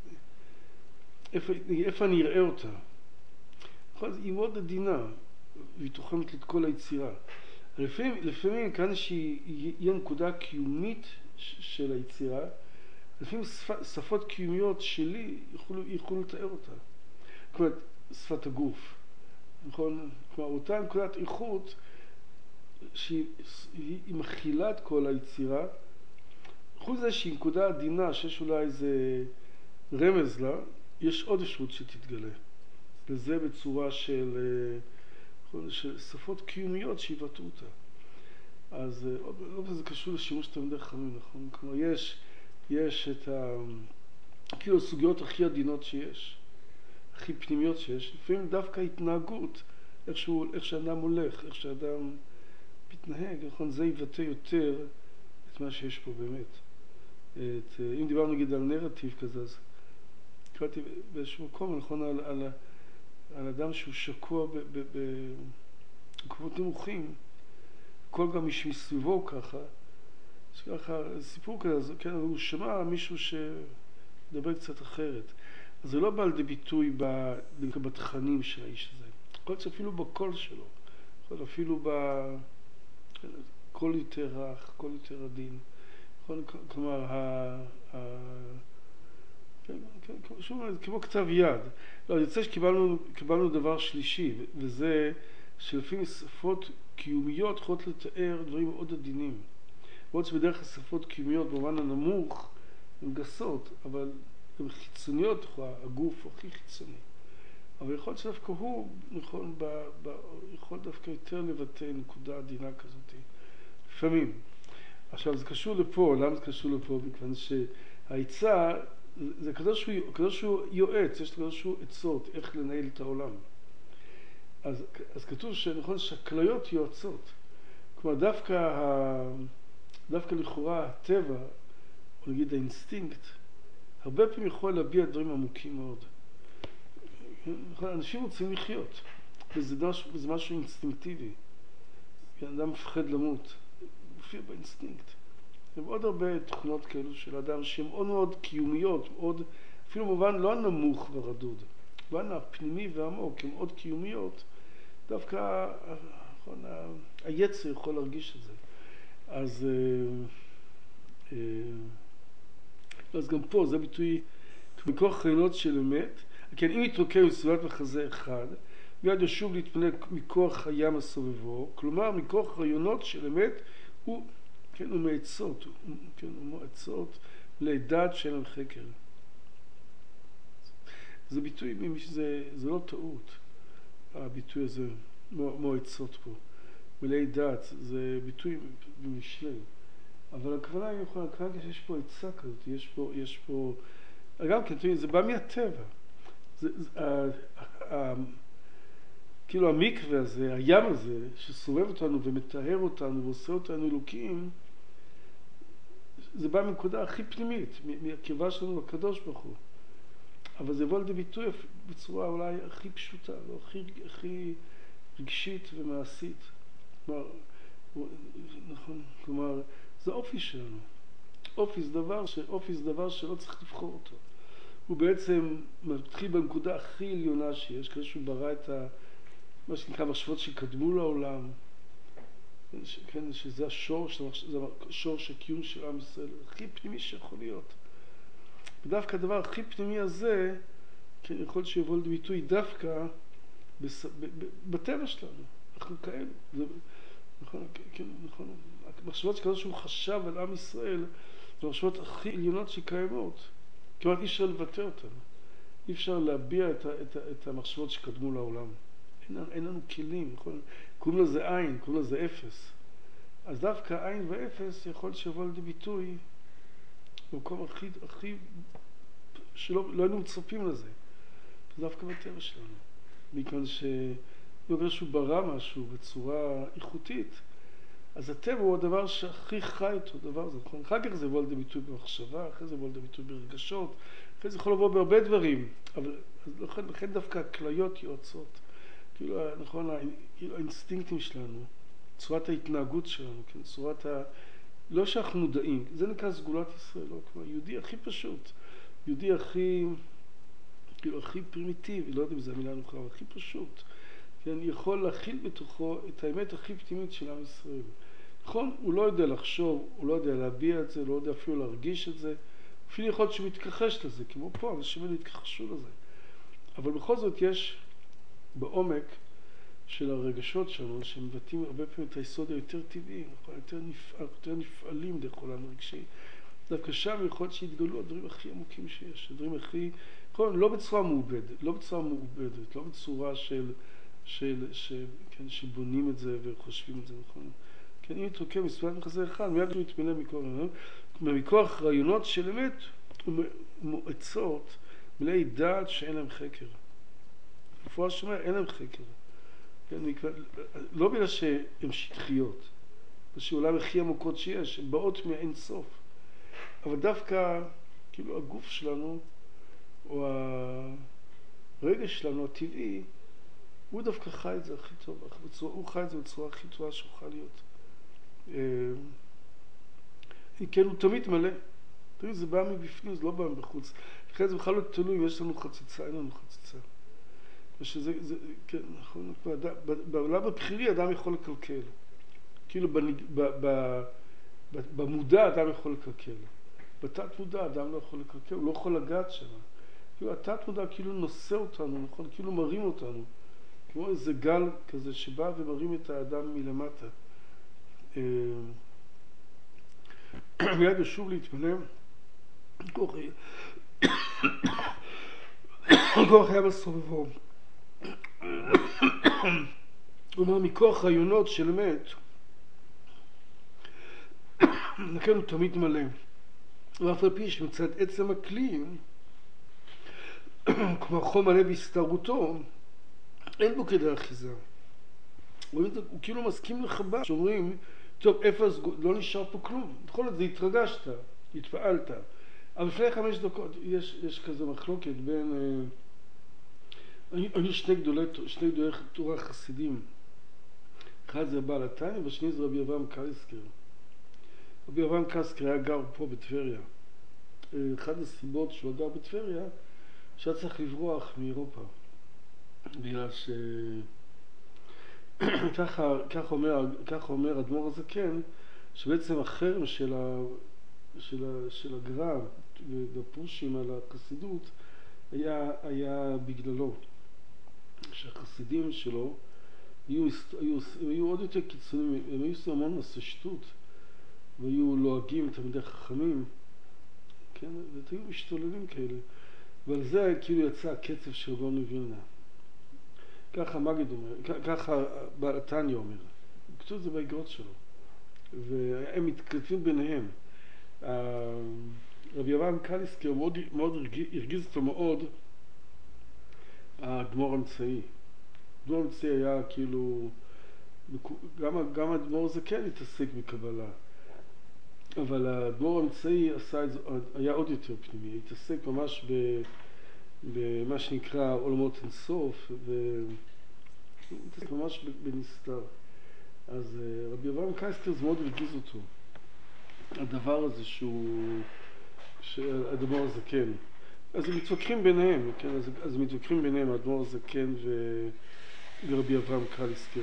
איפה, איפה אני אראה אותה? היא מאוד עדינה, והיא תוחמת את כל היצירה. לפעמים, לפעמים כאן שהיא נקודה קיומית של היצירה, לפעמים שפות קיומיות שלי יכולו, יכולו לתאר אותה. כלומר, שפת הגוף. נכון? כלומר, אותה נקודת איכות שהיא מכילה את כל היצירה, חוץ זה שהיא נקודה עדינה, שיש אולי איזה רמז לה, יש עוד אפשרות שתתגלה. וזה בצורה של, של שפות קיומיות שיבטאו אותה. אז זה קשור לשימוש תלמידי חכמים, נכון? כלומר, יש, יש את ה... כאילו הסוגיות הכי עדינות שיש, הכי פנימיות שיש. לפעמים דווקא התנהגות, איך, שהוא, איך שאדם הולך, איך שאדם מתנהג, נכון? זה יבטא יותר את מה שיש פה באמת. את, אם דיברנו נגיד על נרטיב כזה, אז קראתי באיזשהו מקום, נכון, על, על, על אדם שהוא שקוע במקומות נמוכים, כל גם מי שמסביבו ככה, ככה, סיפור כזה, כן, הוא שמע מישהו שדבר קצת אחרת. אז זה לא בא לידי ביטוי בתכנים של האיש הזה. יכול להיות אפילו בקול שלו, יכול להיות אפילו בקול יותר רך, קול יותר עדין. כלומר, כמו כתב יד. לא, אני רוצה שקיבלנו דבר שלישי, וזה שלפעמים שפות קיומיות יכולות לתאר דברים מאוד עדינים. מאוד שבדרך כלל שפות קיומיות במובן הנמוך הן גסות, אבל הן חיצוניות, הגוף הוא הכי חיצוני. אבל יכול להיות שדווקא הוא נכון, ב, ב, יכול דווקא יותר לבטא נקודה עדינה כזאת. לפעמים. עכשיו, זה קשור לפה. למה זה קשור לפה? מכיוון שהעצה, זה כזה שהוא, כזה שהוא יועץ, יש כזה שהוא עצות, איך לנהל את העולם. אז, אז כתוב שנכון שהכליות יועצות. כלומר, דווקא, ה, דווקא לכאורה הטבע, או נגיד האינסטינקט, הרבה פעמים יכול להביע דברים עמוקים מאוד. אנשים רוצים לחיות, וזה משהו, וזה משהו אינסטינקטיבי. אדם מפחד למות, מופיע באינסטינקט. יש עוד הרבה תכונות כאלו של אדם שהן מאוד מאוד קיומיות, מאוד, אפילו במובן לא הנמוך ורדוד, במובן הפנימי והעמוק, הן מאוד קיומיות, דווקא נכון, היצר יכול להרגיש את זה. אז, אז גם פה זה ביטוי, מכוח רעיונות של אמת, כן, אם יתרוקם מסביבת מחזה אחד, מיד ישוב להתפנה מכוח הים הסובבו, כלומר מכוח רעיונות של אמת הוא, כן, הוא מעצות, הוא, כן, הוא מעצות לדעת שאין להם חקר. זה ביטוי, זה, זה לא טעות, הביטוי הזה, מועצות פה. מלאי דעת, זה ביטוי במשלי. אבל הכוונה היא יכולה, הכוונה שיש פה עצה כזאת, יש פה, יש פה, גם כן, זה בא מהטבע. זה, זה, ה, ה, כאילו המקווה הזה, הים הזה, שסובב אותנו ומטהר אותנו ועושה אותנו אלוקים, זה בא מנקודה הכי פנימית, מהקרבה שלנו לקדוש ברוך הוא. אבל זה יבוא לידי ביטוי בצורה אולי הכי פשוטה, לא הכי, הכי רגשית ומעשית. כלומר, נכון, כלומר, זה אופי שלנו. אופי זה דבר, ש... אופי זה דבר שלא צריך לבחור אותו. הוא בעצם מתחיל בנקודה הכי עליונה שיש, כדי שהוא ברא את ה... מה שנקרא מחשבות שקדמו לעולם, כן, שזה השור, זה השור של קיום של עם ישראל, הכי פנימי שיכול להיות. ודווקא הדבר הכי פנימי הזה, כן, יכול שיבוא לביטוי דווקא בס... ב... ב... בטבע שלנו. אנחנו כאלה. זה... נכון, כן, נכון. המחשבות שכזו שהוא חשב על עם ישראל, זה המחשבות הכי עליונות שקיימות. כמעט אי אפשר לבטא אותנו. אי אפשר להביע את, ה, את, ה, את המחשבות שקדמו לעולם. אין, אין לנו כלים, נכון? קוראים לזה עין, קוראים לזה אפס. אז דווקא עין ואפס יכול שיבוא לידי ביטוי במקום הכי, הכי, שלא לא היינו מצפים לזה. זה דווקא בטבע שלנו. מכיוון ש... בגלל שהוא ברא משהו בצורה איכותית, אז הטבע הוא הדבר שהכי חי איתו, הדבר הזה, נכון? אחר כך זה יבוא לידי ביטוי במחשבה, אחרי זה יבוא לידי ביטוי ברגשות, אחרי זה יכול לבוא בהרבה דברים, אבל לכן, לכן דווקא הכליות יועצות, כאילו, נכון, כאילו האינסטינקטים שלנו, צורת ההתנהגות שלנו, כן, צורת ה... לא שאנחנו מודעים, זה נקרא סגולת ישראל, לא? כמו יהודי הכי פשוט, יהודי הכי, כאילו, הכי פרימיטיבי, לא יודע אם זו המילה הנוחה, אבל הכי פשוט. כן, יכול להכיל בתוכו את האמת הכי פנימית של עם ישראל. נכון? הוא לא יודע לחשוב, הוא לא יודע להביע את זה, לא יודע אפילו להרגיש את זה. אפילו יכול להיות שהוא מתכחש לזה, כמו פה, אנשים האלה התכחשו לזה. אבל בכל זאת יש בעומק של הרגשות שלנו, שמבטאים הרבה פעמים את היסוד היותר טבעי, יותר, נפעל, יותר נפעלים דרך עולם הרגשי. דווקא שם יכול להיות שיתגלו הדברים הכי עמוקים שיש, הדברים הכי, נכון, לא בצורה מעובדת, לא בצורה מעובדת, לא בצורה של... של, של, כן, שבונים את זה וחושבים את זה, נכון? כן, אם יתרוקם מסביבת מחזה אחד, מיד הוא יתמלא מכוח, מכוח רעיונות של אמת ומועצות מלאי דעת שאין להם חקר. מפורש אומר, אין להם חקר. כן, לא בגלל שהן שטחיות, שעולם הכי עמוקות שיש, הן באות מהאין סוף. אבל דווקא, כאילו, הגוף שלנו, או הרגש שלנו, הטבעי, הוא דווקא חי את זה הכי טוב, בצורה, הוא חי את זה בצורה הכי טובה שאוכל להיות. כן, הוא תמיד מלא. תמיד זה בא מבפנים, זה לא בא מבחוץ. לכן זה בכלל לא תלוי אם יש לנו חציצה, אין לנו חציצה. ושזה, זה, כן, נכון, בעולם הבחירי אדם יכול לקלקל. כאילו במודע אדם יכול לקלקל. בתת מודע אדם לא יכול לקלקל, הוא לא יכול לגעת שם. כאילו התת מודע כאילו נושא אותנו, נכון? כאילו מרים אותנו. כמו איזה גל כזה שבא ומרים את האדם מלמטה. מיד ישוב להתמלא. כוח היה בסובבו. הוא אומר, מכוח רעיונות של אמת, לכן הוא תמיד מלא. ואף על פי שמצד עצם הכלי, כמו חום מלא בהסתרותו, אין בו כדי אחיזה. הוא, הוא כאילו מסכים לחב"ד, שאומרים, טוב, איפה אז לא נשאר פה כלום. בכל זאת, זה התרגשת, התפעלת. אבל לפני חמש דקות יש, יש כזה מחלוקת בין... אה, היו שני גדולי, שני גדולי תורה חסידים. אחד זה בעל התניא, והשני זה רבי אברהם קליסקר. רבי אברהם קליסקר היה גר פה בטבריה. אחת הסיבות שהוא גר בטבריה, שהיה צריך לברוח מאירופה. בגלל ש... ככה, ככה אומר, ככה אומר אדמו"ר הזקן, שבעצם החרם של, ה... של, ה... של הגר"א והפושים על החסידות היה, היה בגללו. שהחסידים שלו היו, היו, היו עוד יותר קיצוניים, הם היו עושים המון מעשי שטות, והיו לועגים תלמידי חכמים, כן? והיו משתוללים כאלה. ועל זה כאילו יצא הקצף של גאון מווילנה. ככה מגיד אומר, ככה בעל התניא אומר. כתוב את זה באגרות שלו. והם מתכתבים ביניהם. רבי אברהם קליסקר מאוד, מאוד הרגיז אותו מאוד האדמו"ר האמצעי. האדמו"ר האמצעי היה כאילו, גם, גם האדמו"ר הזה כן התעסק בקבלה. אבל האדמו"ר האמצעי עשה את זה, היה עוד יותר פנימי. התעסק ממש ב... במה שנקרא עולמות אינסוף, וממש בנסתר. אז רבי אברהם קליסקר זה מאוד הרגיז אותו. הדבר הזה שהוא, שהאדמו"ר הזקן. אז הם מתווכחים ביניהם, כן? אז, אז הם מתווכחים ביניהם, האדמו"ר הזקן ו... ורבי אברהם קליסקר.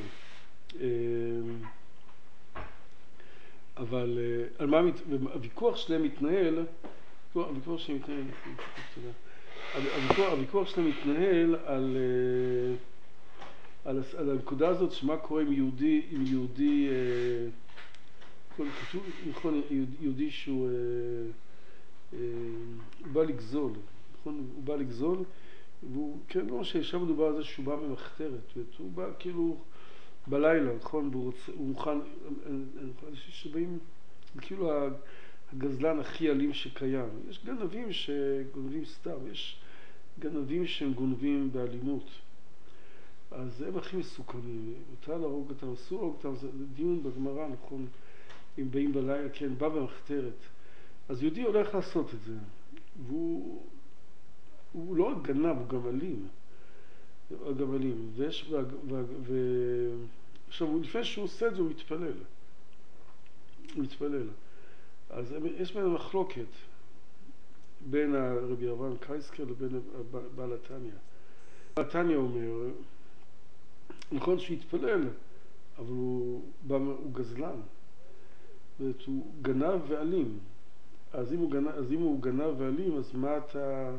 אבל על מה, הוויכוח שלהם מתנהל, הוויכוח שלהם מתנהל, תודה. הוויכוח, הוויכוח שלהם מתנהל על, על, על הנקודה הזאת, שמה קורה עם יהודי, עם יהודי, כתוב, נכון, יהודי שהוא הוא בא לגזול, נכון, הוא בא לגזול, והוא, כן, לא ששם מדובר על זה שהוא בא ממחתרת, הוא בא כאילו בלילה, נכון, והוא רוצה, הוא מוכן, אני חושב שבאים, כאילו הגזלן הכי אלים שקיים. יש גנבים שגונבים סתם, יש גנבים שהם גונבים באלימות. אז הם הכי מסוכנים. מותר להרוג אותם, אסור להרוג אותם, זה דיון בגמרא, נכון, אם באים בלילה, כן, בא במחתרת. אז יהודי הולך לעשות את זה, והוא הוא לא רק גנב, הוא גם אלים. גם אלים. ויש, ו... ו... ו... עכשיו, לפני שהוא עושה את זה, הוא מתפלל. הוא מתפלל. אז יש ביניהם מחלוקת בין רבי אברהם קליסקר לבין בעל התניא. בעל התניא אומר, נכון שהוא התפלל, אבל הוא, הוא גזלן. זאת, הוא גנב ואלים. אז אם הוא גנב, אז אם הוא גנב ואלים, אז מה אתה...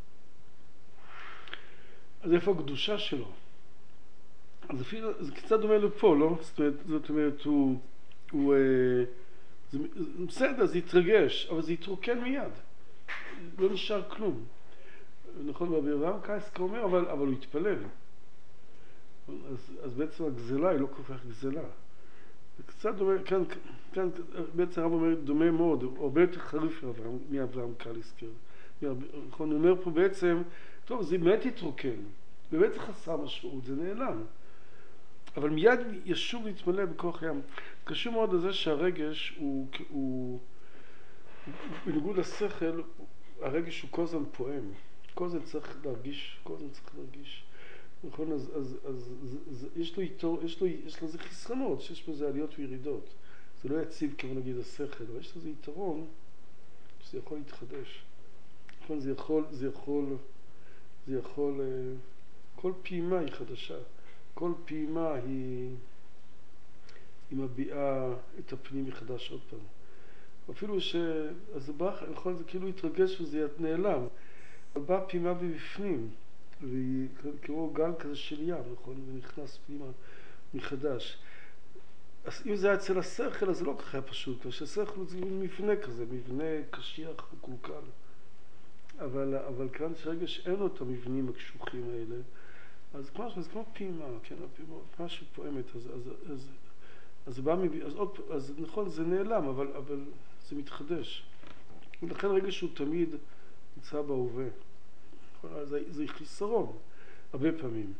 אז איפה הקדושה שלו? אז אפילו, זה קצת דומה לפה, לא? זאת אומרת, זאת אומרת, הוא... הוא זה, בסדר, זה יתרגש, אבל זה יתרוקן מיד. לא נשאר כלום. נכון, רבי אברהם קליסקר אומר, אבל, אבל הוא יתפלל. אז, אז בעצם הגזלה היא לא כל כך גזלה. זה קצת דומה, כאן, כאן בעצם הרב אומר, דומה מאוד, הוא הרבה יותר חריף מאברהם קליסקר. נכון, הוא אומר פה בעצם, טוב, זה באמת יתרוקן. באמת זה חסר משמעות, זה נעלם. אבל מיד ישוב להתמלא בכוח ים. קשור מאוד לזה שהרגש הוא, הוא, בניגוד לשכל, הרגש הוא כל הזמן פועם. כל הזמן צריך להרגיש, כל הזמן צריך להרגיש. נכון, אז, אז, אז, אז יש לו איתו, יש לו, יש לו זה חסרונות, שיש בזה עליות וירידות. זה לא יציב כמו נגיד השכל, אבל יש לזה יתרון שזה יכול להתחדש. נכון, זה יכול, זה יכול, זה יכול, כל פעימה היא חדשה. כל פעימה היא, היא מביעה את הפנים מחדש עוד פעם. אפילו ש... אז זה בא, נכון, זה כאילו יתרגש וזה נעלם. אבל באה פעימה מבפנים, והיא כמו גל כזה של ים, נכון, ונכנס פנימה מחדש. אז אם זה היה אצל השכל, אז זה לא ככה היה פשוט, כי השכל זה מבנה כזה, מבנה קשיח וקולקל. אבל, אבל כאן שרגש אין לו את המבנים הקשוחים האלה, אז כמו, זה כמו פעימה, כן, הפעימה, משהו פועמת, אז, אז, אז, אז זה בא מביא, אז עוד, אז נכון, זה נעלם, אבל, אבל זה מתחדש. ולכן רגע שהוא תמיד נמצא בהווה. זה, זה חיסרון, הרבה פעמים.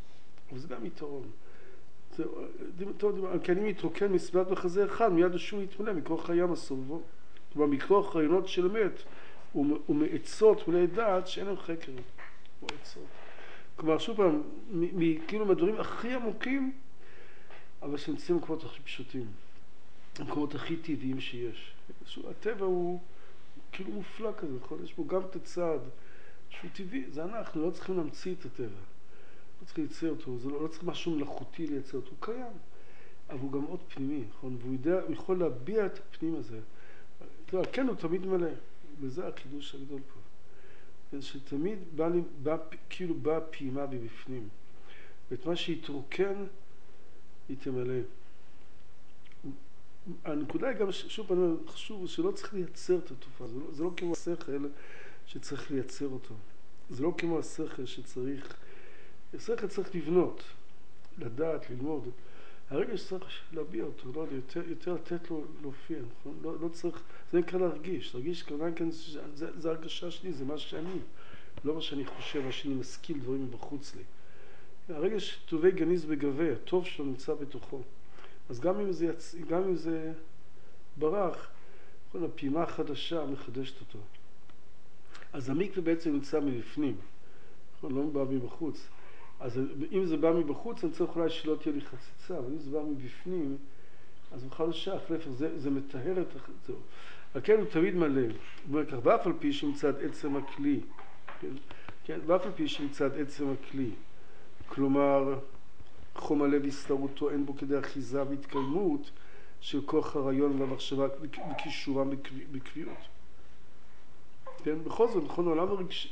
אבל זה גם יתרון. זה, טוב, כי אני מתרוקן מסבלת בחזה אחד, מיד השום יתמלא מכוח הים הסובבו. כלומר, מכוח רעיונות של אמת, ומעצות מלאי דעת שאין להם חקר. מעצות. כלומר, שוב פעם, כאילו מהדברים הכי עמוקים, אבל שנמצאים במקומות הכי פשוטים. המקומות הכי טבעיים שיש. הטבע הוא כאילו מופלא כזה, נכון? יש בו גם את הצעד שהוא טבעי, זה אנחנו, לא צריכים להמציא את הטבע. לא צריכים לייצר אותו, זה לא, לא צריך משהו מלאכותי לייצר אותו, הוא קיים. אבל הוא גם מאוד פנימי, נכון? והוא יודע, הוא יכול להביע את הפנים הזה. תראה, כן, הוא תמיד מלא. וזה החידוש הגדול פה. שתמיד בא, בא, כאילו באה פעימה מבפנים. ואת מה שהתרוקן, היא תמלא. הנקודה היא גם, שוב פעם, חשוב שלא צריך לייצר את התופעה. זה לא, זה לא כמו השכל שצריך לייצר אותו. זה לא כמו השכל שצריך, השכל צריך לבנות, לדעת, ללמוד. הרגע שצריך להביע אותו, לא, יותר, יותר לתת לו להופיע, נכון? לא, לא צריך, זה נקרא להרגיש. להרגיש כמובן כאן, זה, זה הרגשה שלי, זה מה שאני, לא מה שאני חושב, מה שאני משכיל דברים מבחוץ לי. הרגע שטובי גניז בגבי, הטוב שלו נמצא בתוכו. אז גם אם זה, יצ... גם אם זה ברח, נכון, הפעימה החדשה מחדשת אותו. אז המקווה בעצם נמצא מבפנים, נכון, לא בא מבחוץ. אז אם זה בא מבחוץ, אני צריך אולי שלא תהיה לי חציצה, אבל אם זה בא מבפנים, אז בכלל לא שייך, להפך, זה, זה מטהר את זה. הכן הוא תמיד מלא. הוא אומר כך, ואף על פי שמצד עצם הכלי, כן? כן, ואף על פי שמצד עצם הכלי, כלומר, חום הלב הסתרותו, אין בו כדי אחיזה והתקיימות של כוח הרעיון והמחשבה וקישורם בקביעות. כן, בכל זאת, נכון, העולם הרגש...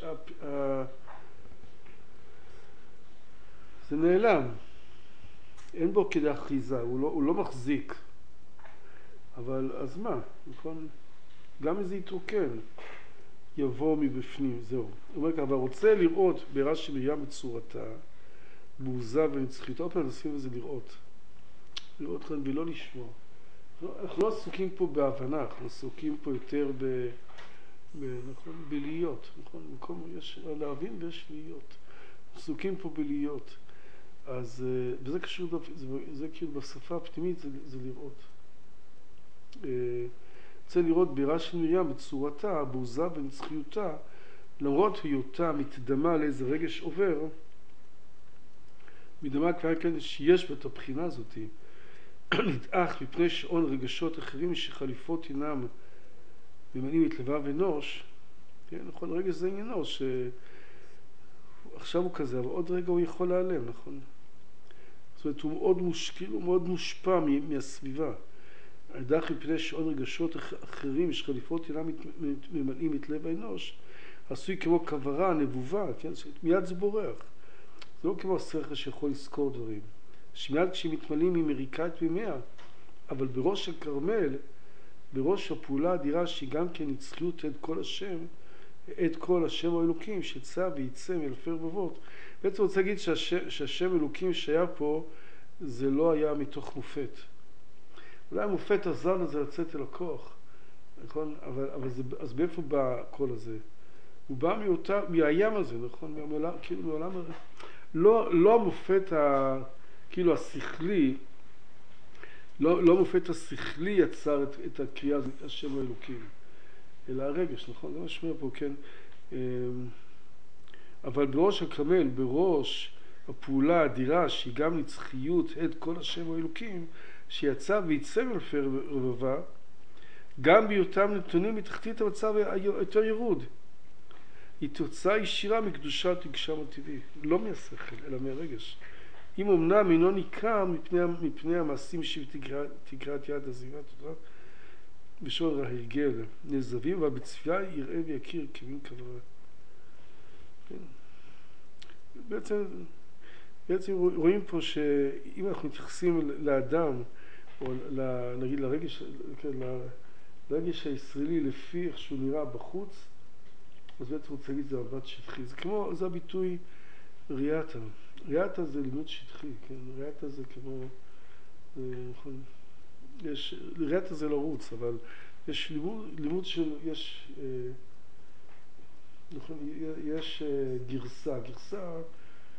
זה נעלם. אין בו כדי אחיזה, הוא לא, הוא לא מחזיק. אבל, אז מה? נכון? גם אם זה יתרוקן, יבוא מבפנים, זהו. הוא אומר כך, אבל רוצה לראות בעירה של מרים בצורתה, בעוזה ונצחית. עוד פעם נשים לזה לראות. לראות כאן ולא לשמוע. אנחנו לא עסוקים פה בהבנה, אנחנו עסוקים פה יותר ב... ב נכון? בלהיות. נכון? במקום יש להבין ויש להיות. עסוקים פה בלהיות. אז, וזה קשור, זה, זה כאילו בשפה הפנימית, זה, זה לראות. רוצה לראות בעירה של מרים בצורתה, בעוזה ונצחיותה, למרות היותה מתדמה לאיזה רגש עובר, מדמה כבר כן שיש בת הבחינה הזאת, נדאך מפני שעון רגשות אחרים שחליפות אינם ממנים את לבב אנוש, כן, נכון, רגע זה עניינו, שעכשיו הוא כזה, אבל עוד רגע הוא יכול להיעלם, נכון? זאת אומרת, הוא מאוד מושקיל, הוא מאוד מושפע מהסביבה. נדאך מפני שעון רגשות אחרים שחליפות אינם ממנים את לב האנוש, עשוי כמו כברה, נבובה, כן, מיד זה בורח. זה לא כמו השכל שיכול לזכור דברים. שמיד כשמתמלאים ממריקת מימיה, אבל בראש הכרמל, בראש הפעולה האדירה שהיא גם כן נצחיות את כל השם, את כל השם האלוקים שצא וייצא מאלפי רבבות. בעצם רוצה להגיד שהשם, שהשם אלוקים שהיה פה, זה לא היה מתוך מופת. אולי המופת עזר לזה לצאת אל הכוח, נכון? אבל, אבל זה, אז באיפה בא הקול הזה? הוא בא מאותה, מהים הזה, נכון? מעולם, כאילו מעולם, לא, לא המופת ה, כאילו השכלי, לא, לא המופת השכלי יצר את, את הקריאה הזאת, השם האלוקים, אלא הרגש, נכון? זה מה שומע פה, כן? אבל בראש הכרמל, בראש הפעולה האדירה, שהיא גם נצחיות את כל השם האלוקים, שיצא וייצא מאלפי רבבה, גם בהיותם נתונים מתחתית המצב היותר ירוד. היא תוצאה ישירה מקדושת רגשם הטבעי, לא מהשכל, אלא מהרגש. אם אמנם אינו ניכר מפני, מפני המעשים שבתקרת יד הזיבה, תודה, בשור ההרגל, נעזבים, אבל בצפייה יראה ויכיר כמין כברה. כן. בעצם, בעצם רואים פה שאם אנחנו מתייחסים לאדם, או נגיד לרגש, כן, לרגש הישראלי לפי איך שהוא נראה בחוץ, אז בעצם רוצה להגיד זה מבט שטחי. זה כמו, זה הביטוי ריאטה. ריאטה זה לימוד שטחי, כן? ריאטה זה כמו, נכון, יש, ריאטה זה לרוץ, אבל יש לימוד, לימוד של, יש, נכון, יש גרסה. גרסה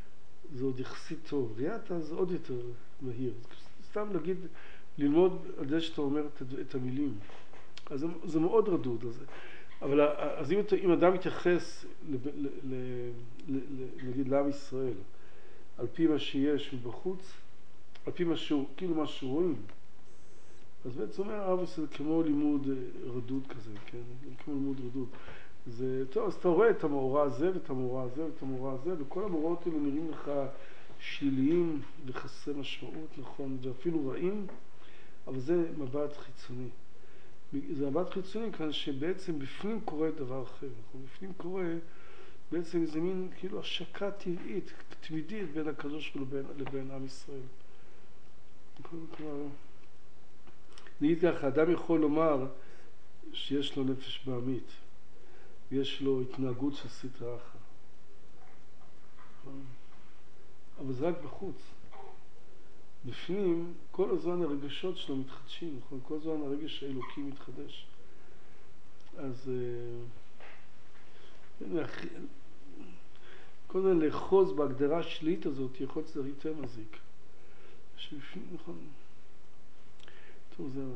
זה עוד יחסית טוב. ריאטה זה עוד יותר מהיר. סתם להגיד, ללמוד על זה שאתה אומר את, את המילים. אז זה, זה מאוד רדוד. אז, אבל אז אם, אם אדם מתייחס, לב, ל, ל, ל, ל, נגיד, לעם ישראל, על פי מה שיש מבחוץ, על פי מה שהוא, כאילו מה שרואים, אז בעצם אומר הרב זה כמו לימוד רדוד כזה, כן? כמו לימוד רדוד. זה, טוב, אז אתה רואה את המאורע הזה ואת המאורע הזה ואת המאורע הזה, וכל המאורעות האלה נראים לך שליליים וחסרי משמעות, נכון, ואפילו רעים, אבל זה מבט חיצוני. זה מבט חיצוני כאן שבעצם בפנים קורה דבר אחר, נכון? בפנים קורה בעצם איזה מין כאילו השקה טבעית, תמידית בין הקדוש ברוך הוא לבין, לבין עם ישראל. כלומר, נגיד ככה, אדם יכול לומר שיש לו נפש בעמית, ויש לו התנהגות של סטרא אחרא. אבל זה רק בחוץ. בפנים, כל הזמן הרגשות שלו מתחדשים, נכון? כל הזמן הרגש האלוקי מתחדש. אז כל הזמן לאחוז בהגדרה השלילית הזאת יכול להיות שזה יותר מזיק. שבפנים, נכון? טוב, זה...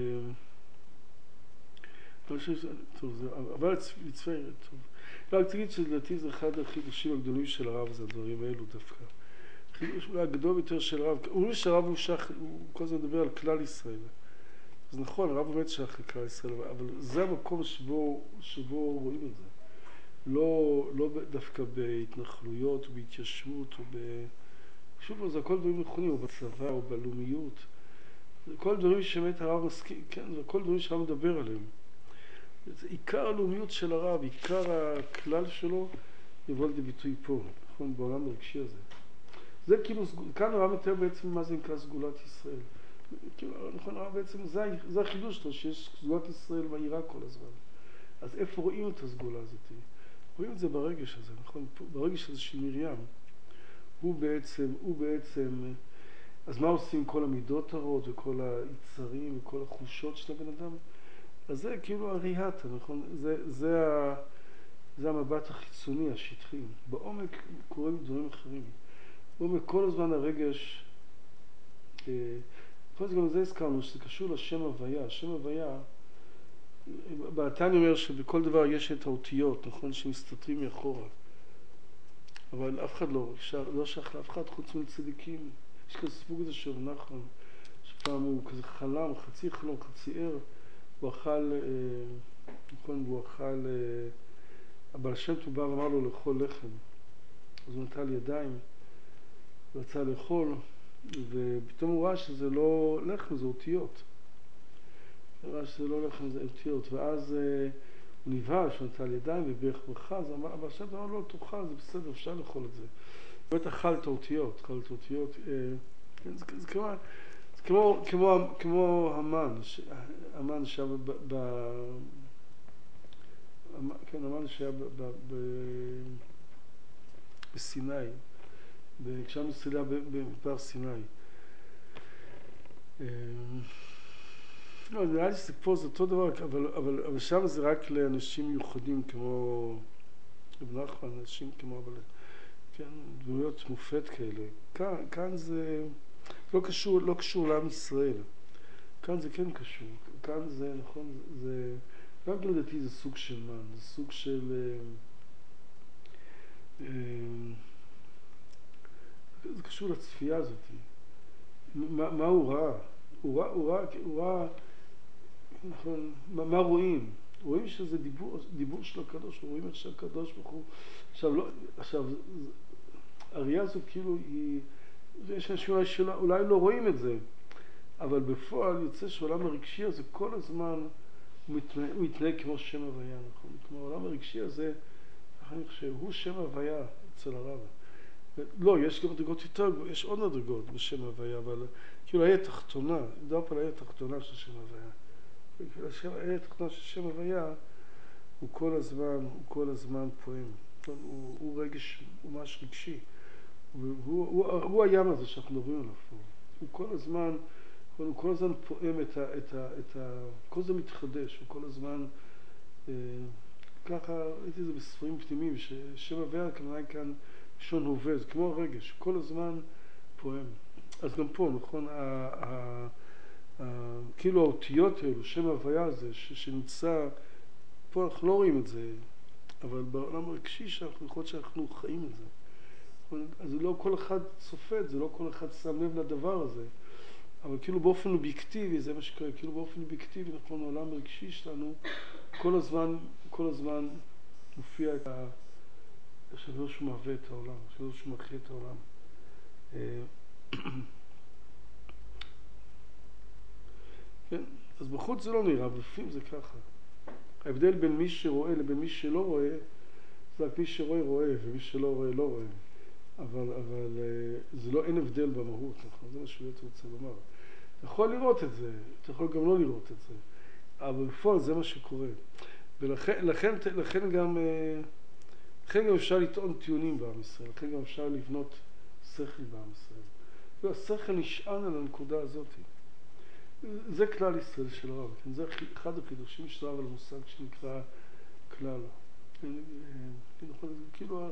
טוב, זה... אבל לצפי, טוב. לא, רק תגיד שלדעתי זה אחד החידושים הגדולים של הרב, זה הדברים האלו דווקא. החידוש אולי הגדול ביותר של הרב, הוא לא שהרב הוא שייך, הוא כל הזמן מדבר על כלל ישראל. אז נכון, הרב באמת שייך לכלל ישראל, אבל זה המקום שבו, שבו רואים את זה. לא, לא דווקא בהתנחלויות, או בהתיישבות, או ב... שוב, זה הכל דברים נכונים, או בצבא, או בלאומיות. זה כל דברים שבאמת הרב מסכים, כן, זה כל דברים שהרב מדבר עליהם. זה עיקר הלאומיות של הרב, עיקר הכלל שלו, יבוא לידי ביטוי פה, נכון, בעולם הרגשי הזה. זה כאילו, כאן הרב מתאר בעצם מה זה נקרא סגולת ישראל. כאילו, נכון, הרב בעצם, זה, זה החידוש שלו, שיש סגולת ישראל בעירה כל הזמן. אז איפה רואים את הסגולה הזאת? רואים את זה ברגש הזה, נכון? ברגש הזה של מרים. הוא בעצם, הוא בעצם, אז מה עושים כל המידות הרעות וכל היצרים וכל החושות של הבן אדם? אז זה כאילו הריהטה, נכון? זה, זה, ה, זה המבט החיצוני, השטחי. בעומק קוראים דברים אחרים. בעומק כל הזמן הרגש, כל הזמן גם זה הזכרנו, שזה קשור לשם הוויה. השם הוויה, בעתני אומר שבכל דבר יש את האותיות, נכון? שמסתתרים מאחורה. אבל אף אחד לא, לא שייך לאף אחד חוץ מצדיקים. יש כזה סיפור כזה של נחמן, שפעם הוא כזה חלם, חצי חלום, חצי ער, הוא אכל, נכון, הוא אכל, הבעל שם טוב בא ואמר לו לאכול לחם. אז הוא נטל ידיים, הוא רצה לאכול, ופתאום הוא ראה שזה לא לחם, זה אותיות. הוא ראה שזה לא לחם, זה אותיות, ואז הוא נבהל שהוא נטל ידיים וברך ברכה, אז הבעל שם טוב אמר לו, תאכל, זה בסדר, אפשר לאכול את זה. הוא באמת אכל את האותיות, אכל את האותיות, זה, זה כמו... כמו, כמו, כמו המן, המן שהיה ב... ב כן, המן שהיה ב, ב, ב, בסיני, כשהיה מסתילה במדבר סיני. לא, נראה לי שפה זה אותו דבר, אבל, אבל, אבל שם זה רק לאנשים מיוחדים כמו רב נחמן, אנשים כמו, אבל, כן, דמויות מופת כאלה. כאן, כאן זה... לא קשור, לא קשור לעם ישראל. כאן זה כן קשור. כאן זה, נכון, זה... גם כן לדעתי זה סוג של מן, זה סוג של... אה, אה, זה קשור לצפייה הזאת. מה, מה הוא ראה? הוא ראה, הוא ראה, הוא ראה, נכון, מה, מה רואים? רואים שזה דיבור, דיבור של הקדוש, רואים איך שהקדוש ברוך הוא... עכשיו, לא, עכשיו, הראייה הזאת כאילו היא... יש אנשים אולי, שלא, אולי לא רואים את זה, אבל בפועל יוצא שהעולם הרגשי הזה כל הזמן הוא מתנהג, הוא מתנהג כמו שם הוויה, נכון? כמו העולם הרגשי הזה, אני חושב, הוא שם הוויה אצל הרב. לא, יש גם דרגות יותר, יש עוד דרגות בשם הוויה, אבל כאילו היה תחתונה, דווקא על היה תחתונה של שם הוויה. היה תחתונה של שם הוויה, הוא כל הזמן, הוא כל הזמן פועם. הוא, הוא רגש, הוא ממש רגשי. הוא, הוא, הוא הים הזה שאנחנו מדברים עליו פה. הוא כל הזמן, הוא כל הזמן פועם את ה, את ה, את ה, כל הזמן מתחדש, הוא כל הזמן, אה, ככה, ראיתי את זה בספרים פנימיים, ששם הוויה כמובן כאן לשון הווה, זה כמו הרגש, כל הזמן פועם. אז גם פה, נכון, ה, ה, ה, כאילו האותיות האלו, שם ההוויה הזה, ש, שנמצא, פה אנחנו לא רואים את זה, אבל בעולם הרגשי שאנחנו, יכול להיות שאנחנו חיים את זה. אז לא כל אחד צופה את זה, לא כל אחד שם לב לדבר הזה, אבל כאילו באופן אובייקטיבי, זה מה שקורה, כאילו באופן אובייקטיבי, נכון, העולם הרגשי שלנו, כל הזמן, כל הזמן מופיע את ה... שלא שהוא מהווה את העולם, שלא שהוא מכריע את העולם. כן, אז בחוץ זה לא נראה, בפנים זה ככה. ההבדל בין מי שרואה לבין מי שלא רואה, זה רק מי שרואה רואה, ומי שלא רואה לא רואה. אבל, אבל זה לא, אין הבדל במהות, נכון? זה מה שהוא רוצה לומר. אתה יכול לראות את זה, אתה יכול גם לא לראות את זה, אבל בפועל זה מה שקורה. ולכן לכן, לכן גם, לכן גם אפשר לטעון טיעונים בעם ישראל, לכן גם אפשר לבנות שכל בעם ישראל. השכל נשען על הנקודה הזאת. זה כלל ישראל של הרב, זה אחד החידושים של הרב על המושג שנקרא כלל. כאילו,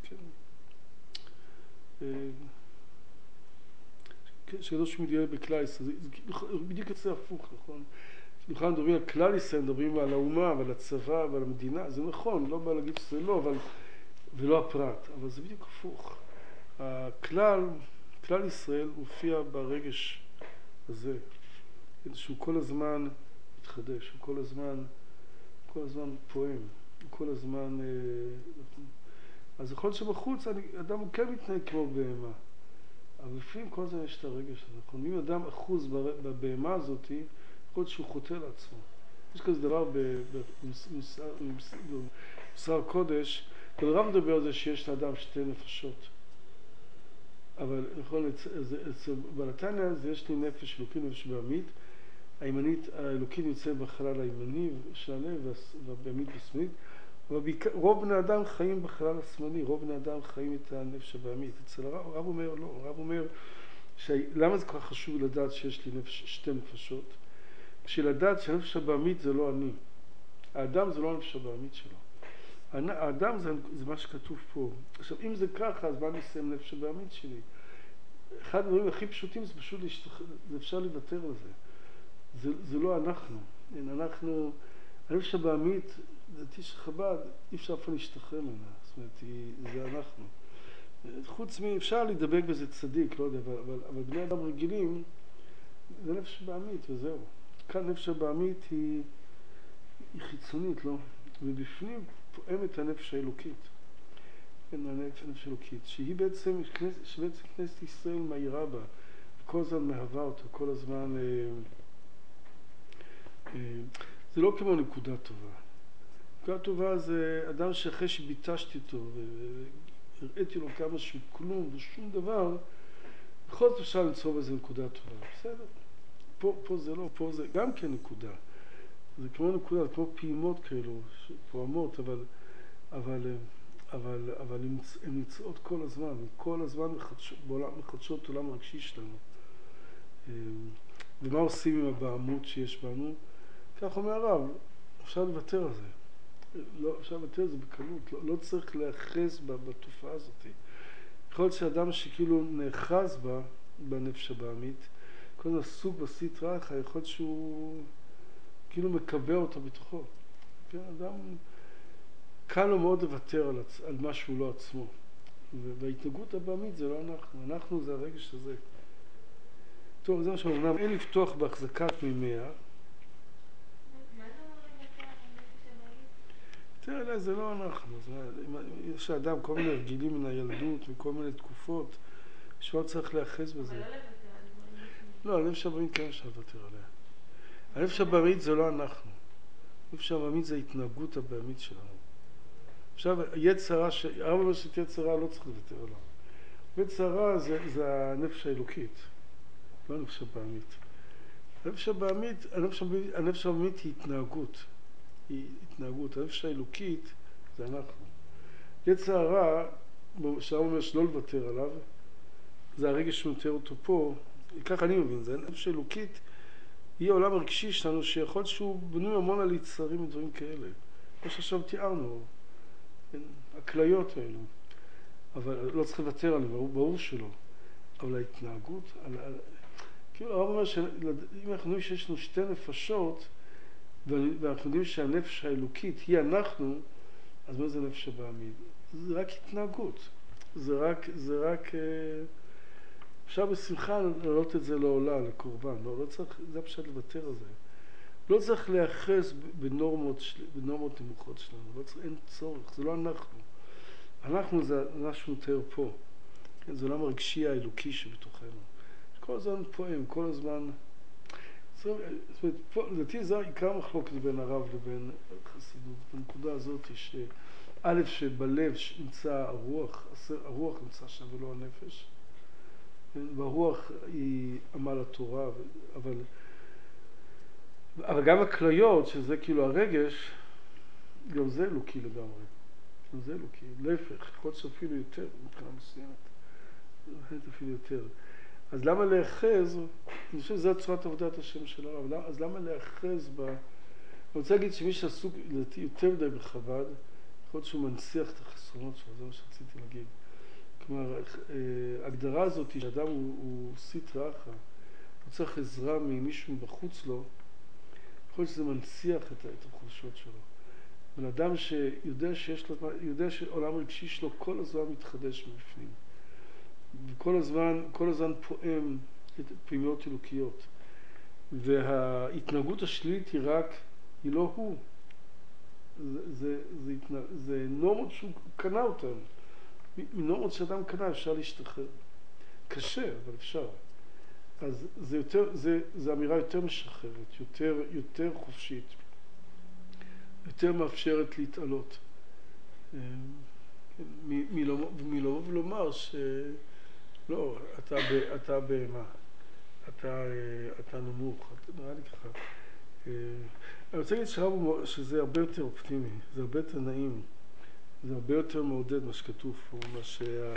כן, שלא שמדיעה בכלל ישראל, זה בדיוק יוצא הפוך, נכון? אנחנו מדברים על כלל ישראל, מדברים על האומה ועל הצבא ועל המדינה, זה נכון, לא בא להגיד שזה לא, אבל, ולא הפרט, אבל זה בדיוק הפוך. הכלל, כלל ישראל מופיע ברגש הזה, שהוא כל הזמן מתחדש, הוא כל הזמן, כל הזמן פועם, הוא כל הזמן, אז יכול להיות שבחוץ אדם הוא כן מתנהג כמו בהמה, אבל לפעמים כל זה יש את הרגש הזה, נכון? אם אדם אחוז בבהמה הזאת, יכול להיות שהוא חוטא לעצמו. יש כזה דבר במוסר קודש, הרב מדבר על זה שיש לאדם שתי נפשות. אבל נכון, אצל בנתניה זה יש לי נפש אלוקית, נפש בהמית. הימנית, האלוקית נמצא בחלל הימני של הלב, והבהמית בשמאלית. אבל רוב בני אדם חיים בחלל השמאלי, רוב בני אדם חיים את הנפש הבהמית. אצל הרב, הרב אומר, לא, הרב אומר, למה זה כל כך חשוב לדעת שיש לי נפש, שתי נפשות? בשביל לדעת שהנפש הבהמית זה לא אני. האדם זה לא הנפש הבהמית שלו. האדם זה, זה מה שכתוב פה. עכשיו, אם זה ככה, אז מה אני עושה עם נפש הבהמית שלי? אחד הדברים הכי פשוטים זה פשוט להשתח... זה אפשר לוותר על זה. זה, זה לא אנחנו. אין, אנחנו, הנפש הבהמית, לדעתי שחב"ד, אי אפשר אף להשתחרר ממנה. זאת אומרת, היא, זה אנחנו. חוץ מי, אפשר להידבק בזה צדיק, לא יודע, אבל, אבל, אבל בני אדם רגילים, זה נפש הבהמית וזהו. כאן נפש הבהמית היא, היא חיצונית, לא? ובפנים פועמת הנפש האלוקית. כן, הנפש האלוקית, שהיא בעצם, שבעצם כנסת ישראל מהירה בה, וכל הזמן מהווה אותה, כל הזמן, אה, אה, זה לא כמו נקודה טובה. נקודה טובה זה אדם שאחרי שביטשתי אותו, והראיתי לו כמה שהוא כלום ושום דבר, בכל זאת אפשר למצוא בזה נקודה טובה. בסדר? פה, פה זה לא, פה זה גם כן נקודה. זה כמו נקודה, כמו פעימות כאלו, פועמות, אבל, אבל, אבל, אבל הן נמצאות כל הזמן, כל הזמן מחדשות, בעולם, מחדשות עולם הרגשי שלנו. ומה עושים עם הבעמות שיש בנו? כך אומר הרב, אפשר לוותר על זה. לא, אפשר לוותר על זה בקלות, לא, לא צריך להאחז בתופעה הזאת. יכול להיות שאדם שכאילו נאחז בה, בנפש הבעמית, כל זה עסוק בסטרא אחרא, יכול להיות שהוא כאילו מקבע אותה בתוכו. כן, אדם קל לו מאוד לוותר על, עצ... על מה שהוא לא עצמו. וההתנהגות הבעמית זה לא אנחנו, אנחנו זה הרגש הזה. טוב, זה מה שאומנם, אין לפתוח בהחזקת מימיה. מה זה אומר לוותר על הנפש הבעמית? תראה, זה לא אנחנו. יש לאדם כל מיני הרגילים מן הילדות וכל מיני תקופות, שהוא צריך להאחז בזה. אבל לא לוותר על דברים. לא, הנפש הבעמית כן אפשר לוותר עליה. הנפש הבעמית זה לא אנחנו. הנפש הבעמית זה ההתנהגות הבעמית שלנו. עכשיו, יצר הרע, הרב אומר שאת יצר הרע לא צריך לוותר עליו. יצר הרע זה, זה הנפש האלוקית, לא הנפש הבעמית. הנפש הבעמית, הנפש הבעמית, הנפש הבעמית היא התנהגות. היא התנהגות. הנפש האלוקית זה אנחנו. יצר הרע, שהרב אומר שלא לוותר עליו, זה הרגש שנותר אותו פה, ככה אני מבין, זה הנפש האלוקית, היא העולם הרגשי שלנו, שיכול להיות שהוא בנוי המון על יצרים ודברים כאלה. כמו שעכשיו תיארנו, הכליות האלו. אבל לא צריך לוותר עליהם, ברור, ברור שלא. אבל ההתנהגות, על, על, כאילו הרב אומר שאם אנחנו יודעים שיש לנו שתי נפשות, ואנחנו יודעים שהנפש האלוקית היא אנחנו, אז מה זה נפש הבעמית? זה רק התנהגות. זה רק, זה רק, אפשר בשמחה להעלות את זה לעולה, לקורבן. לא, לא צריך, זה פשוט לוותר על זה. לא צריך להיאחז בנורמות, בנורמות נמוכות שלנו. לא צריך, אין צורך, זה לא אנחנו. אנחנו זה משהו יותר פה. זה עולם הרגשי האלוקי שבתוכנו. כל הזמן פועם, כל הזמן... זאת אומרת, לדעתי זה עיקר מחלוקת בין הרב לבין חסידות. בנקודה הזאת היא שא' שבלב נמצא הרוח, הרוח נמצא שם ולא הנפש. והרוח היא עמל התורה, אבל, אבל גם הכליות, שזה כאילו הרגש, גם זה אלוקי לגמרי. גם זה אלוקי. להפך, יכול להיות שאפילו יותר, מבחינה מסוימת. זה אפילו יותר. אז למה להאחז, אני חושב שזו צורת עבודת השם של הרב, אז למה להאחז ב... אני רוצה להגיד שמי שעסוק יותר מדי בחב"ד, יכול להיות שהוא מנציח את החסרונות שלו, זה מה שרציתי להגיד. כלומר, ההגדרה הזאת היא שאדם הוא, הוא סטרא אחרא, הוא צריך עזרה ממישהו בחוץ לו, יכול להיות שזה מנציח את, את החולשות שלו. אבל אדם שיודע שיש לו, יודע שעולם רגשי שלו כל הזמן מתחדש מבפנים. וכל הזמן, כל הזמן פועם את פנימיות אלוקיות. וההתנהגות השלילית היא רק, היא לא הוא. זה, זה, זה, זה, זה נורמות שהוא קנה אותן. מנורמות שאדם קנה אפשר להשתחרר. קשה, אבל אפשר. אז זה יותר, זה, זה אמירה יותר משחררת, יותר, יותר חופשית. יותר מאפשרת להתעלות. מלבוא ולומר ש... לא, אתה, אתה בהמה, אתה, אתה נמוך, נראה לי ככה. אני רוצה להגיד שרב, שזה הרבה יותר אופטימי, זה הרבה יותר נעים, זה הרבה יותר מעודד מה שכתוב פה, מה שה...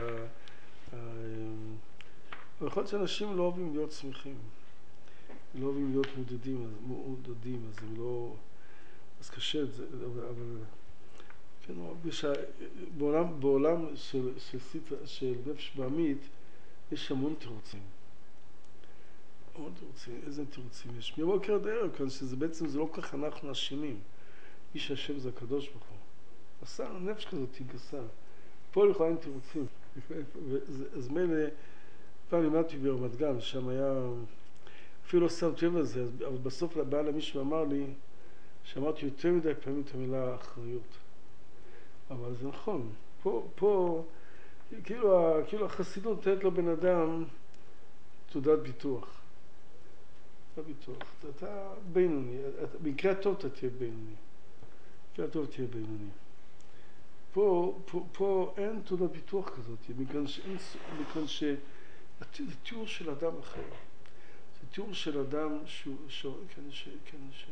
אבל יכול להיות שאנשים לא אוהבים להיות שמחים, לא אוהבים להיות מודדים, מעודדים, אז הם לא... אז קשה את זה, אבל... כן, בעולם, בעולם של, של, של נפש בעמית, יש המון תירוצים. המון תירוצים. איזה תירוצים יש? מבוקר עד ערב כאן, שזה בעצם, זה לא כך אנחנו אשמים. איש השם זה הקדוש ברוך הוא. עשה, הנפש כזאת היא גסה. פה לכאורה אין תירוצים. אז מילא, פעם לימדתי ברמת גן, שם היה, אפילו לא שמתי לב לזה, אבל בסוף בא למישהו ואמר לי, שאמרתי יותר מדי פעמים את המילה אחריות. אבל זה נכון. פה, פה, כאילו, כאילו החסידות נותנת לו בן אדם תעודת ביטוח. תעודת ביטוח. אתה, אתה בינוני. אתה, במקרה הטוב אתה תהיה בינוני. במקרה הטוב תהיה בינוני. פה, פה, פה אין תעודת ביטוח כזאת. בגלל שאין, בגלל ש... זה תיאור של אדם אחר. זה תיאור של אדם שהוא, שהוא, כן, ש... כן, ש...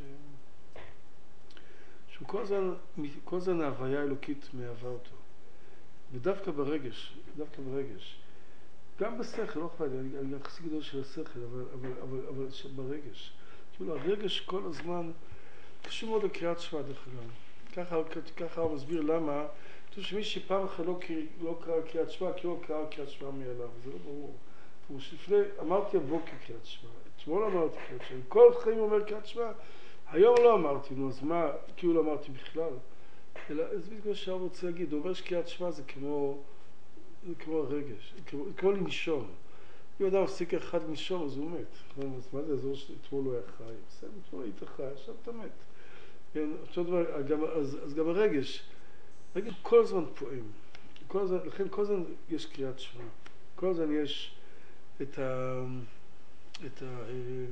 שהוא כל הזמן, כל הזמן ההוויה האלוקית מהווה אותו. ודווקא ברגש, דווקא ברגש. גם בשכל, לא אכפת, אני, אני יחסי גדול של השכל, אבל, אבל, אבל, אבל ברגש. כאילו, הרגש כל הזמן, קשור מאוד לקריאת שמע דרך אגב. ככה, ככה הוא מסביר למה, תראו שמי שפעם אחת לא, לא קרא קריאת שמע, כי לא קרא קריאת שמע מאליו, זה לא ברור. לפני, אמרתי הבוקר קריאת שמע, אתמול אמרתי קריאת שמע, כל החיים אומר קריאת שמע, היום לא אמרתי, נו, אז מה, כאילו לא אמרתי בכלל. אלא, זה בדיוק שהרב רוצה להגיד, הוא אומר שקריאת שמע זה כמו, זה כמו הרגש, כמו, כמו לנשום. אם אדם מפסיק אחד לנשום, אז הוא מת. אז מה זה יעזור שאתמול הוא היה חי? בסדר, אתמול היית חי, עכשיו אתה מת. כן, אותו דבר, גם, אז, אז גם הרגש, הרגש כל הזמן פועם. כל הזמן, לכן כל הזמן יש קריאת שמע. כל הזמן יש את ה... את ה...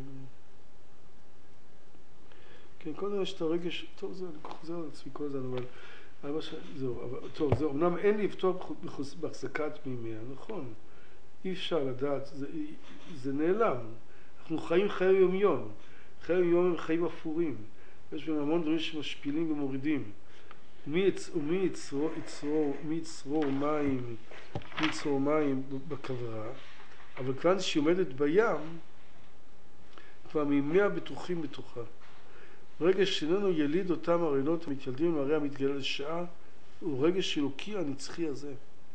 כן, כל הזמן יש את הרגש, טוב, זה, אני חוזר על עצמי כל הזמן, אבל... אבל זהו, אבל, טוב, זה אמנם אין לי לפתור בהחזקת מימיה, נכון. אי אפשר לדעת, זה, זה נעלם. אנחנו חיים חיי יום-יום. חיי יום-יום הם חיים אפורים. יש בהם המון דברים שמשפילים ומורידים. ומי יצרור, יצרור, מי יצרור מים, מי יצרור מים בכברה, אבל כבר שהיא עומדת בים, כבר מימיה בטוחים בתוכה. רגש שאיננו יליד אותם הרעיונות המתיילדים, הרי המתגלה לשעה, הוא רגש אלוקי הנצחי הזה.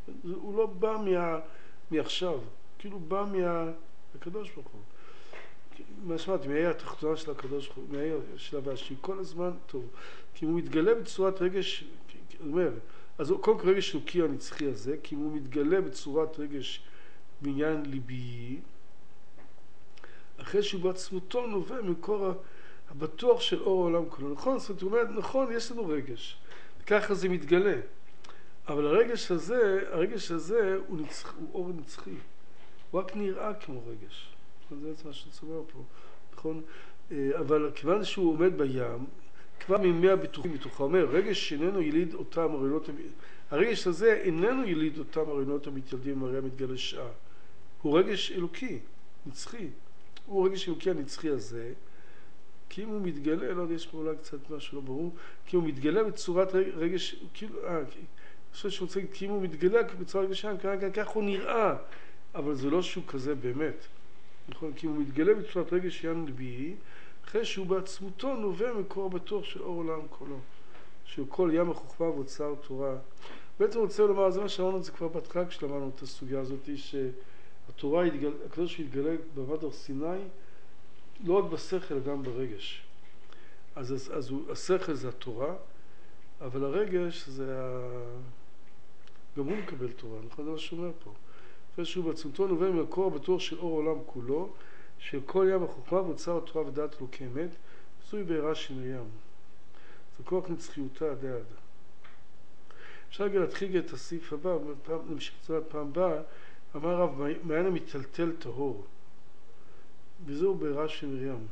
הוא לא בא מה, מעכשיו, כאילו בא מהקדוש ברוך הוא. מה שמעתי, מהעיר התחתונה של הקדוש ברוך הוא, מהעיר של הוואשי, כל הזמן טוב. כי הוא מתגלה בצורת רגש, זאת אומרת, אז קודם כל רגש אלוקי הנצחי הזה, כי הוא מתגלה בצורת רגש בעניין ליבי, אחרי שהוא בעצמותו נובע מקור הבטוח של אור העולם כולו. נכון? זאת אומרת, נכון, יש לנו רגש, ככה זה מתגלה. אבל הרגש הזה, הרגש הזה הוא, נצח, הוא אור נצחי. הוא רק נראה כמו רגש. זה בעצם מה שצומר פה, נכון? אבל כיוון שהוא עומד בים, כבר מימי הביטוחים בתוכה, אומר, רגש איננו יליד אותם הרעיונות, הרגש הזה איננו יליד אותם הרעיונות המתיילדים מראה מתגלה שעה. הוא רגש אלוקי, נצחי. הוא רגש אלוקי הנצחי הזה, כי אם הוא מתגלה, לא יודע, יש פה אולי קצת משהו לא ברור, כי הוא מתגלה בצורת רגש, כאילו, אה, אני חושב שהוא רוצה להגיד, כי אם הוא מתגלה בצורת רגש שעה, כך הוא נראה, אבל זה לא שהוא כזה באמת. נכון? כי הוא מתגלה בצורת רגש ים לבי, אחרי שהוא בעצמותו נובע מקור בטוח של אור עולם כולו, שהוא כל ים החוכמה ואוצר תורה. בעצם רוצה לומר, זה מה שאמרנו את זה כבר בהתחלה כשלמדנו את הסוגיה הזאת, שהתורה, הקדוש שהתגלה במעמד הר סיני, לא רק בשכל, גם ברגש. אז, אז, אז הוא, השכל זה התורה, אבל הרגש זה ה... גם הוא מקבל תורה, נכון? זה מה שאומר פה. אחרי שהוא בעצמותו נובע מהקור הבטוח של אור העולם כולו, של כל ים החוכמה ואוצר התורה ודעת אלוקי אמת, זוהי בעירה של מרים. זה כוח נצחיותה עד עד. אפשר גם להתחיל את הסעיף הבא, נמשיך את זה פעם הבאה, אמר הרב, מעיין המטלטל טהור. וזהו בעירה של מרים.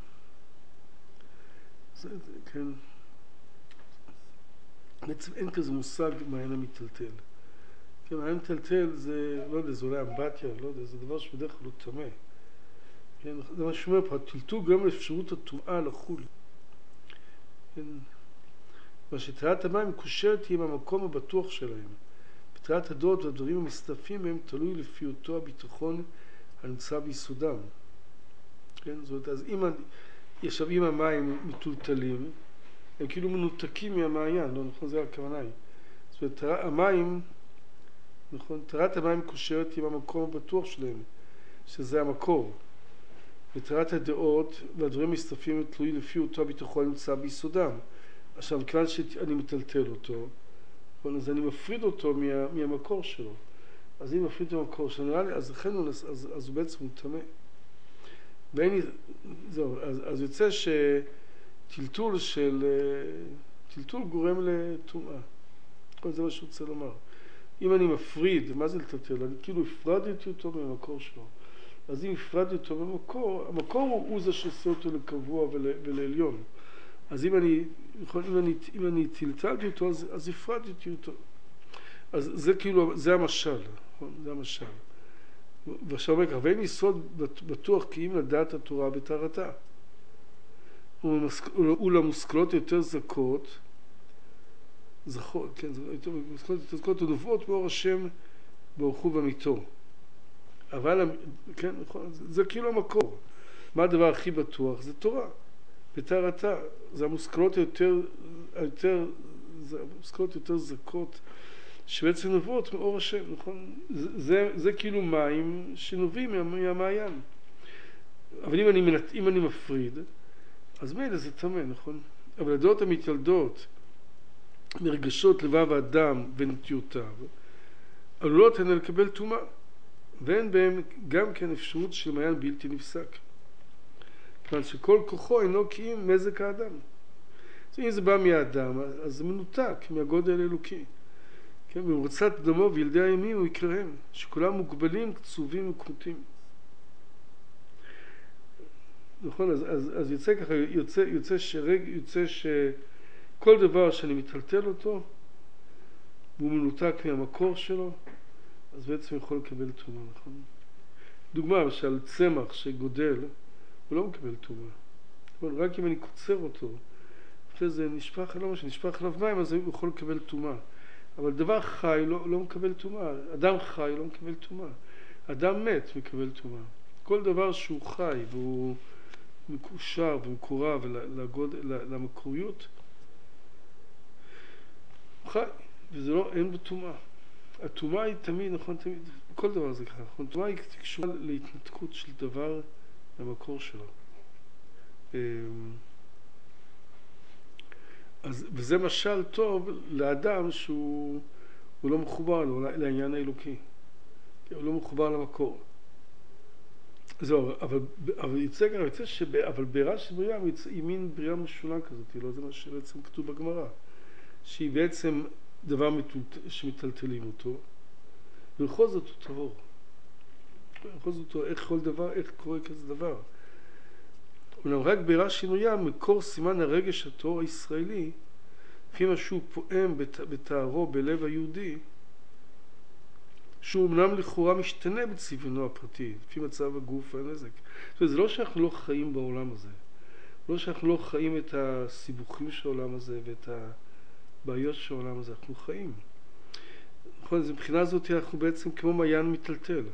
זה, כן. בעצם אין כזה מושג מעיין המטלטל. כן, מעיין המטלטל זה, לא יודע, זה אולי אמבטיה, לא יודע, זה דבר שבדרך כלל הוא טמא. כן, זה מה שאומר פה, הטלטול גם לאפשרות הטומאה לחול. כן. מה שתראת המים מקושרת עם המקום הבטוח שלהם. בתראת הדעות והדברים המסתפים הם תלוי לפי אותו הביטחון הנמצא ביסודם. כן, זאת אומרת, אז אם, עכשיו, אם המים מטולטלים, הם כאילו מנותקים מהמעיין, לא נכון, זה הכוונה היא. זאת אומרת, תרא, המים, נכון, תראת המים מקושרת עם המקום הבטוח שלהם, שזה המקור. ותראת הדעות והדברים המסתפים הם תלוי לפי אותו הביטחון הנמצא ביסודם. עכשיו, כיוון שאני מטלטל אותו, אז אני מפריד אותו מה, מהמקור שלו. אז אם מפריד את המקור שלו, נראה לי, אז לכן הוא, אז, אז הוא בעצם מטמא. ואין, זהו, אז, אז יוצא שטלטול של, טלטול גורם לטומאה. כל זה מה שהוא רוצה לומר. אם אני מפריד, מה זה לטלטל? אני כאילו הפרדתי אותו מהמקור שלו. אז אם הפרדתי אותו מהמקור, המקור הוא, הוא זה שעושה אותו לקבוע ול, ולעליון. אז אם אני, אם אני, אם אני טלטלתי אותו, אז, אז הפרדתי אותו. אז זה כאילו, זה המשל, נכון? זה המשל. ועכשיו אומר כך, ואין יסוד בטוח כי אם לדעת התורה בתרתה. ולמושכלות יותר זכות, זכות, כן, מושכלות יותר זכות, ונובעות מאור השם ברוך הוא ואמיתו. אבל, כן, נכון, זה, זה כאילו המקור. מה הדבר הכי בטוח? זה תורה. בתרתה, זה המושכלות יותר, יותר, זה המושכלות יותר זכות, שבעצם נובעות מאור השם, נכון? זה, זה, זה כאילו מים שנובעים מה, מהמעיין. אבל אם אני, אם אני מפריד, אז מילא זה טמא, נכון? אבל הדעות המתיילדות, מרגשות לבב האדם ונטיותיו, עלולות הן לקבל טומאה, ואין בהם גם כן אפשרות של מעיין בלתי נפסק. כיוון שכל כוחו אינו כי אם מזק האדם. אז אם זה בא מהאדם, אז זה מנותק מהגודל האלוקי. כן, במרוצת דמו וילדי הימים הוא יקראהם, שכולם מוגבלים, קצובים וכמותים. נכון, אז, אז, אז יוצא ככה, יוצא, יוצא שרג, יוצא שכל דבר שאני מטלטל אותו, והוא מנותק מהמקור שלו, אז בעצם יכול לקבל טומאה, נכון? דוגמה, למשל, צמח שגודל, הוא לא מקבל טומאה. נכון, רק אם אני קוצר אותו, אחרי זה נשפך, לא משהו, נשפך עליו מים, אז הוא יכול לקבל טומאה. אבל דבר חי לא, לא מקבל טומאה. אדם חי לא מקבל טומאה. אדם מת מקבל טומאה. כל דבר שהוא חי והוא מקושר ומקורב לגוד, למקוריות, הוא חי, וזה לא, אין בו טומאה. הטומאה היא תמיד, נכון, תמיד, כל דבר זה ככה, נכון, הטומאה היא קשורה להתנתקות של דבר למקור שלו. אז, וזה משל טוב לאדם שהוא הוא לא מחובר לו, לעניין האלוקי. הוא לא מחובר למקור. זהו, אבל, אבל יצא גם, יצא שב, אבל בעירה של בריאה היא מין בריאה משונה כזאת, לא? זה מה שבעצם כתוב בגמרא. שהיא בעצם דבר מטולט, שמטלטלים אותו, ולכל זאת הוא טהור. בכל זאת, איך כל דבר, איך קורה כזה דבר. אולם רק בעירה שינויה, מקור סימן הרגש הטהור הישראלי, לפי מה שהוא פועם בתארו בלב היהודי, שהוא אמנם לכאורה משתנה בצבעונו הפרטי, לפי מצב הגוף והנזק. זאת אומרת, זה לא שאנחנו לא חיים בעולם הזה. לא שאנחנו לא חיים את הסיבוכים של העולם הזה ואת הבעיות של העולם הזה. אנחנו חיים. נכון, אז מבחינה הזאת אנחנו בעצם כמו מעיין מטלטל.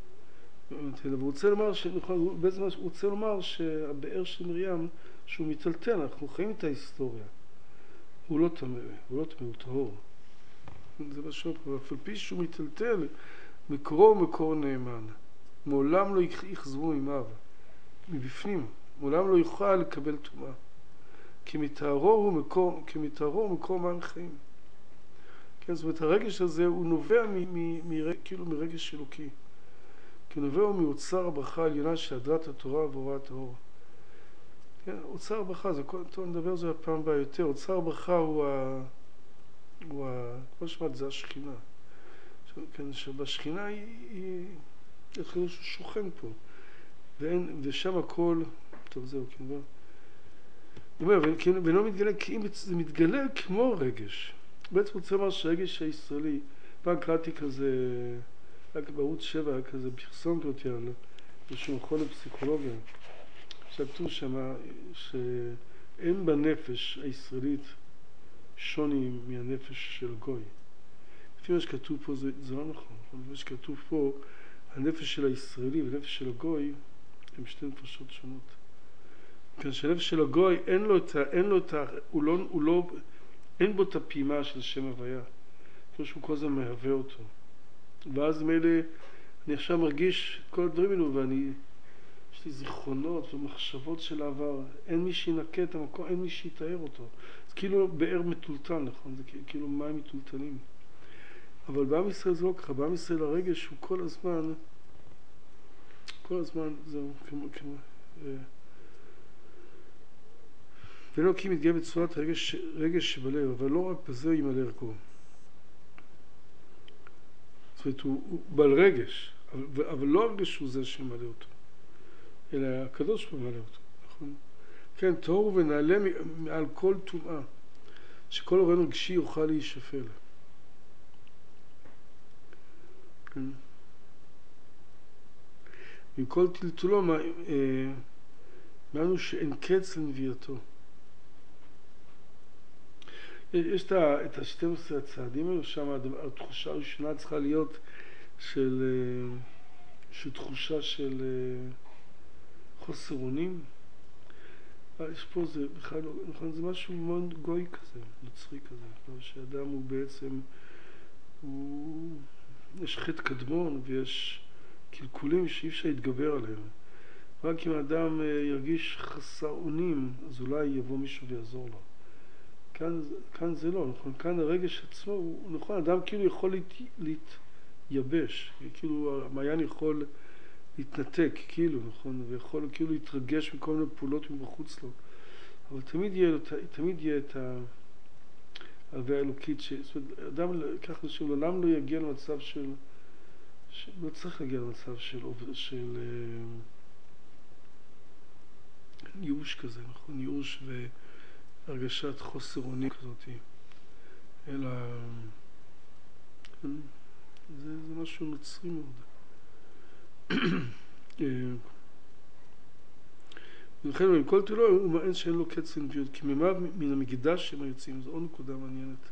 הוא רוצה לומר, נכון, בעצם הוא רוצה לומר שהבאר של מרים, שהוא מטלטל, אנחנו חיים את ההיסטוריה. הוא לא טמא, הוא לא טמא, הוא טהור. זה מה שאומר, אבל אף על פי שהוא מטלטל, מקורו הוא מקור נאמן. מעולם לא יחזרו עמיו, מבפנים. מעולם לא יוכל לקבל טומאה. כי מתארו הוא מקור, כי מתארו הוא מקור מים חיים. כן, זאת אומרת, הרגש הזה הוא נובע מ, מ, מ, כאילו מרגש אלוקי. כי נובע הוא מאוצר הברכה העליונה של הדרת התורה והוראת האור. כן, אוצר הברכה, זה כל, טוב, נדבר על זה הפעם הבאה יותר. אוצר הברכה הוא ה... הוא ה... כמו שמעת, זה השכינה. כן, שבשכינה היא... היא... איך הוא שוכן פה. ואין, ושם הכל... טוב, זהו, כן, בוא. הוא אומר, ולא מתגלה, כי אם זה מתגלה כמו רגש. בעצם רוצה לומר שהרגש הישראלי, פעם קראתי כזה, רק בערוץ שבע, היה כזה פרסום אותי על איזשהו מכון לפסיכולוגיה. שכתוב שם שאין בנפש הישראלית שוני מהנפש של גוי. לפי מה שכתוב פה זה, זה לא נכון. לפי מה שכתוב פה, הנפש של הישראלי והנפש של הגוי הם שתי נפשות שונות. כן, שהנפש של הגוי אין לו את ה... אין לו את ה... הוא לא... הוא לא... אין בו את הפעימה של שם הוויה. כמו שהוא כל הזמן מהווה אותו. ואז מילא אני עכשיו מרגיש את כל הדברים האלו ואני... יש לי זיכרונות ומחשבות של העבר. אין מי שינקה את המקום, אין מי שיתאר אותו. זה כאילו באר מטולטל, נכון? זה כאילו מים מטולטלים. אבל בעם ישראל זה לא ככה. בעם ישראל הרגש הוא כל הזמן... כל הזמן זהו, כמו... כמו אה, ולא כי מתגלה בצורת רגש, רגש שבלב, אבל לא רק בזה ימלא ערכו. זאת אומרת, הוא, הוא בעל רגש, אבל, אבל לא הרגש הוא זה שמלא אותו, אלא הקדוש הוא מלא אותו, נכון? כן, טהור ונעלה מעל כל טומאה, שכל עורן רגשי יוכל להישפל. כן. עם כל טלטולו, מאנו שאין קץ לנביאתו. יש את ה-שנים עשר הצעדים האלו, שם התחושה הראשונה צריכה להיות של, של תחושה של חוסר אונים. יש פה זה בכלל, נכון, זה משהו מאוד גוי כזה, נוצרי כזה, שאדם הוא בעצם, הוא, יש חטא קדמון ויש קלקולים שאי אפשר להתגבר עליהם. רק אם האדם ירגיש חסר אונים, אז אולי יבוא מישהו ויעזור לו. כאן, כאן זה לא, נכון? כאן הרגש עצמו, הוא, נכון, אדם כאילו יכול להת, להתייבש, כאילו המעיין יכול להתנתק, כאילו, נכון? ויכול כאילו להתרגש מכל מיני פעולות מבחוץ לו. אבל תמיד יהיה, תמיד יהיה את ההוויה האלוקית, ש... זאת אומרת, אדם, כך נשים, לעולם לא יגיע למצב של, ש... לא צריך להגיע למצב של, של ייאוש כזה, נכון? ייאוש ו... הרגשת חוסר אונים כזאת, אלא זה, זה משהו נוצרי מאוד. ולכן עם כל תלו הוא מעין שאין לו קץ לנביאות, כי מימיו מן המקדש שהם היוצאים, זו עוד נקודה מעניינת.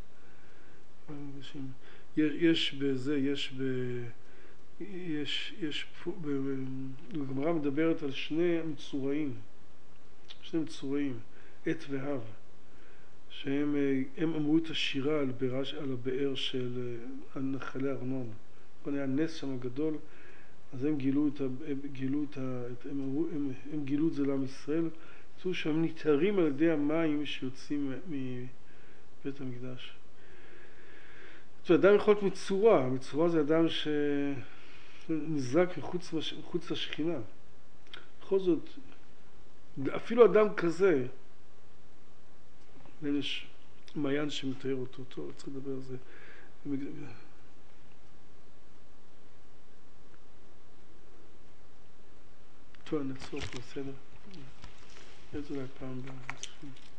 יש בזה, יש ב... יש, יש, בגמרא מדברת על שני מצורעים, שני מצורעים, עת והב. שהם הם אמרו את השירה על, ברש, על הבאר של על נחלי ארנון. היה נס שם גדול, אז הם גילו את, הם גילו את, הם, אמרו, הם, הם גילו את זה לעם ישראל, זו שהם ניתרים על ידי המים שיוצאים מבית המקדש. זאת אומרת, אדם יכול להיות מצורע, מצורע זה אדם שנזרק מחוץ, מחוץ לשכינה. בכל זאת, אפילו אדם כזה, יש מעיין שמתאר אותו, טוב, צריך לדבר על זה. טוב, נעצור פה, בסדר. נראה את זה אולי פעם הבאה.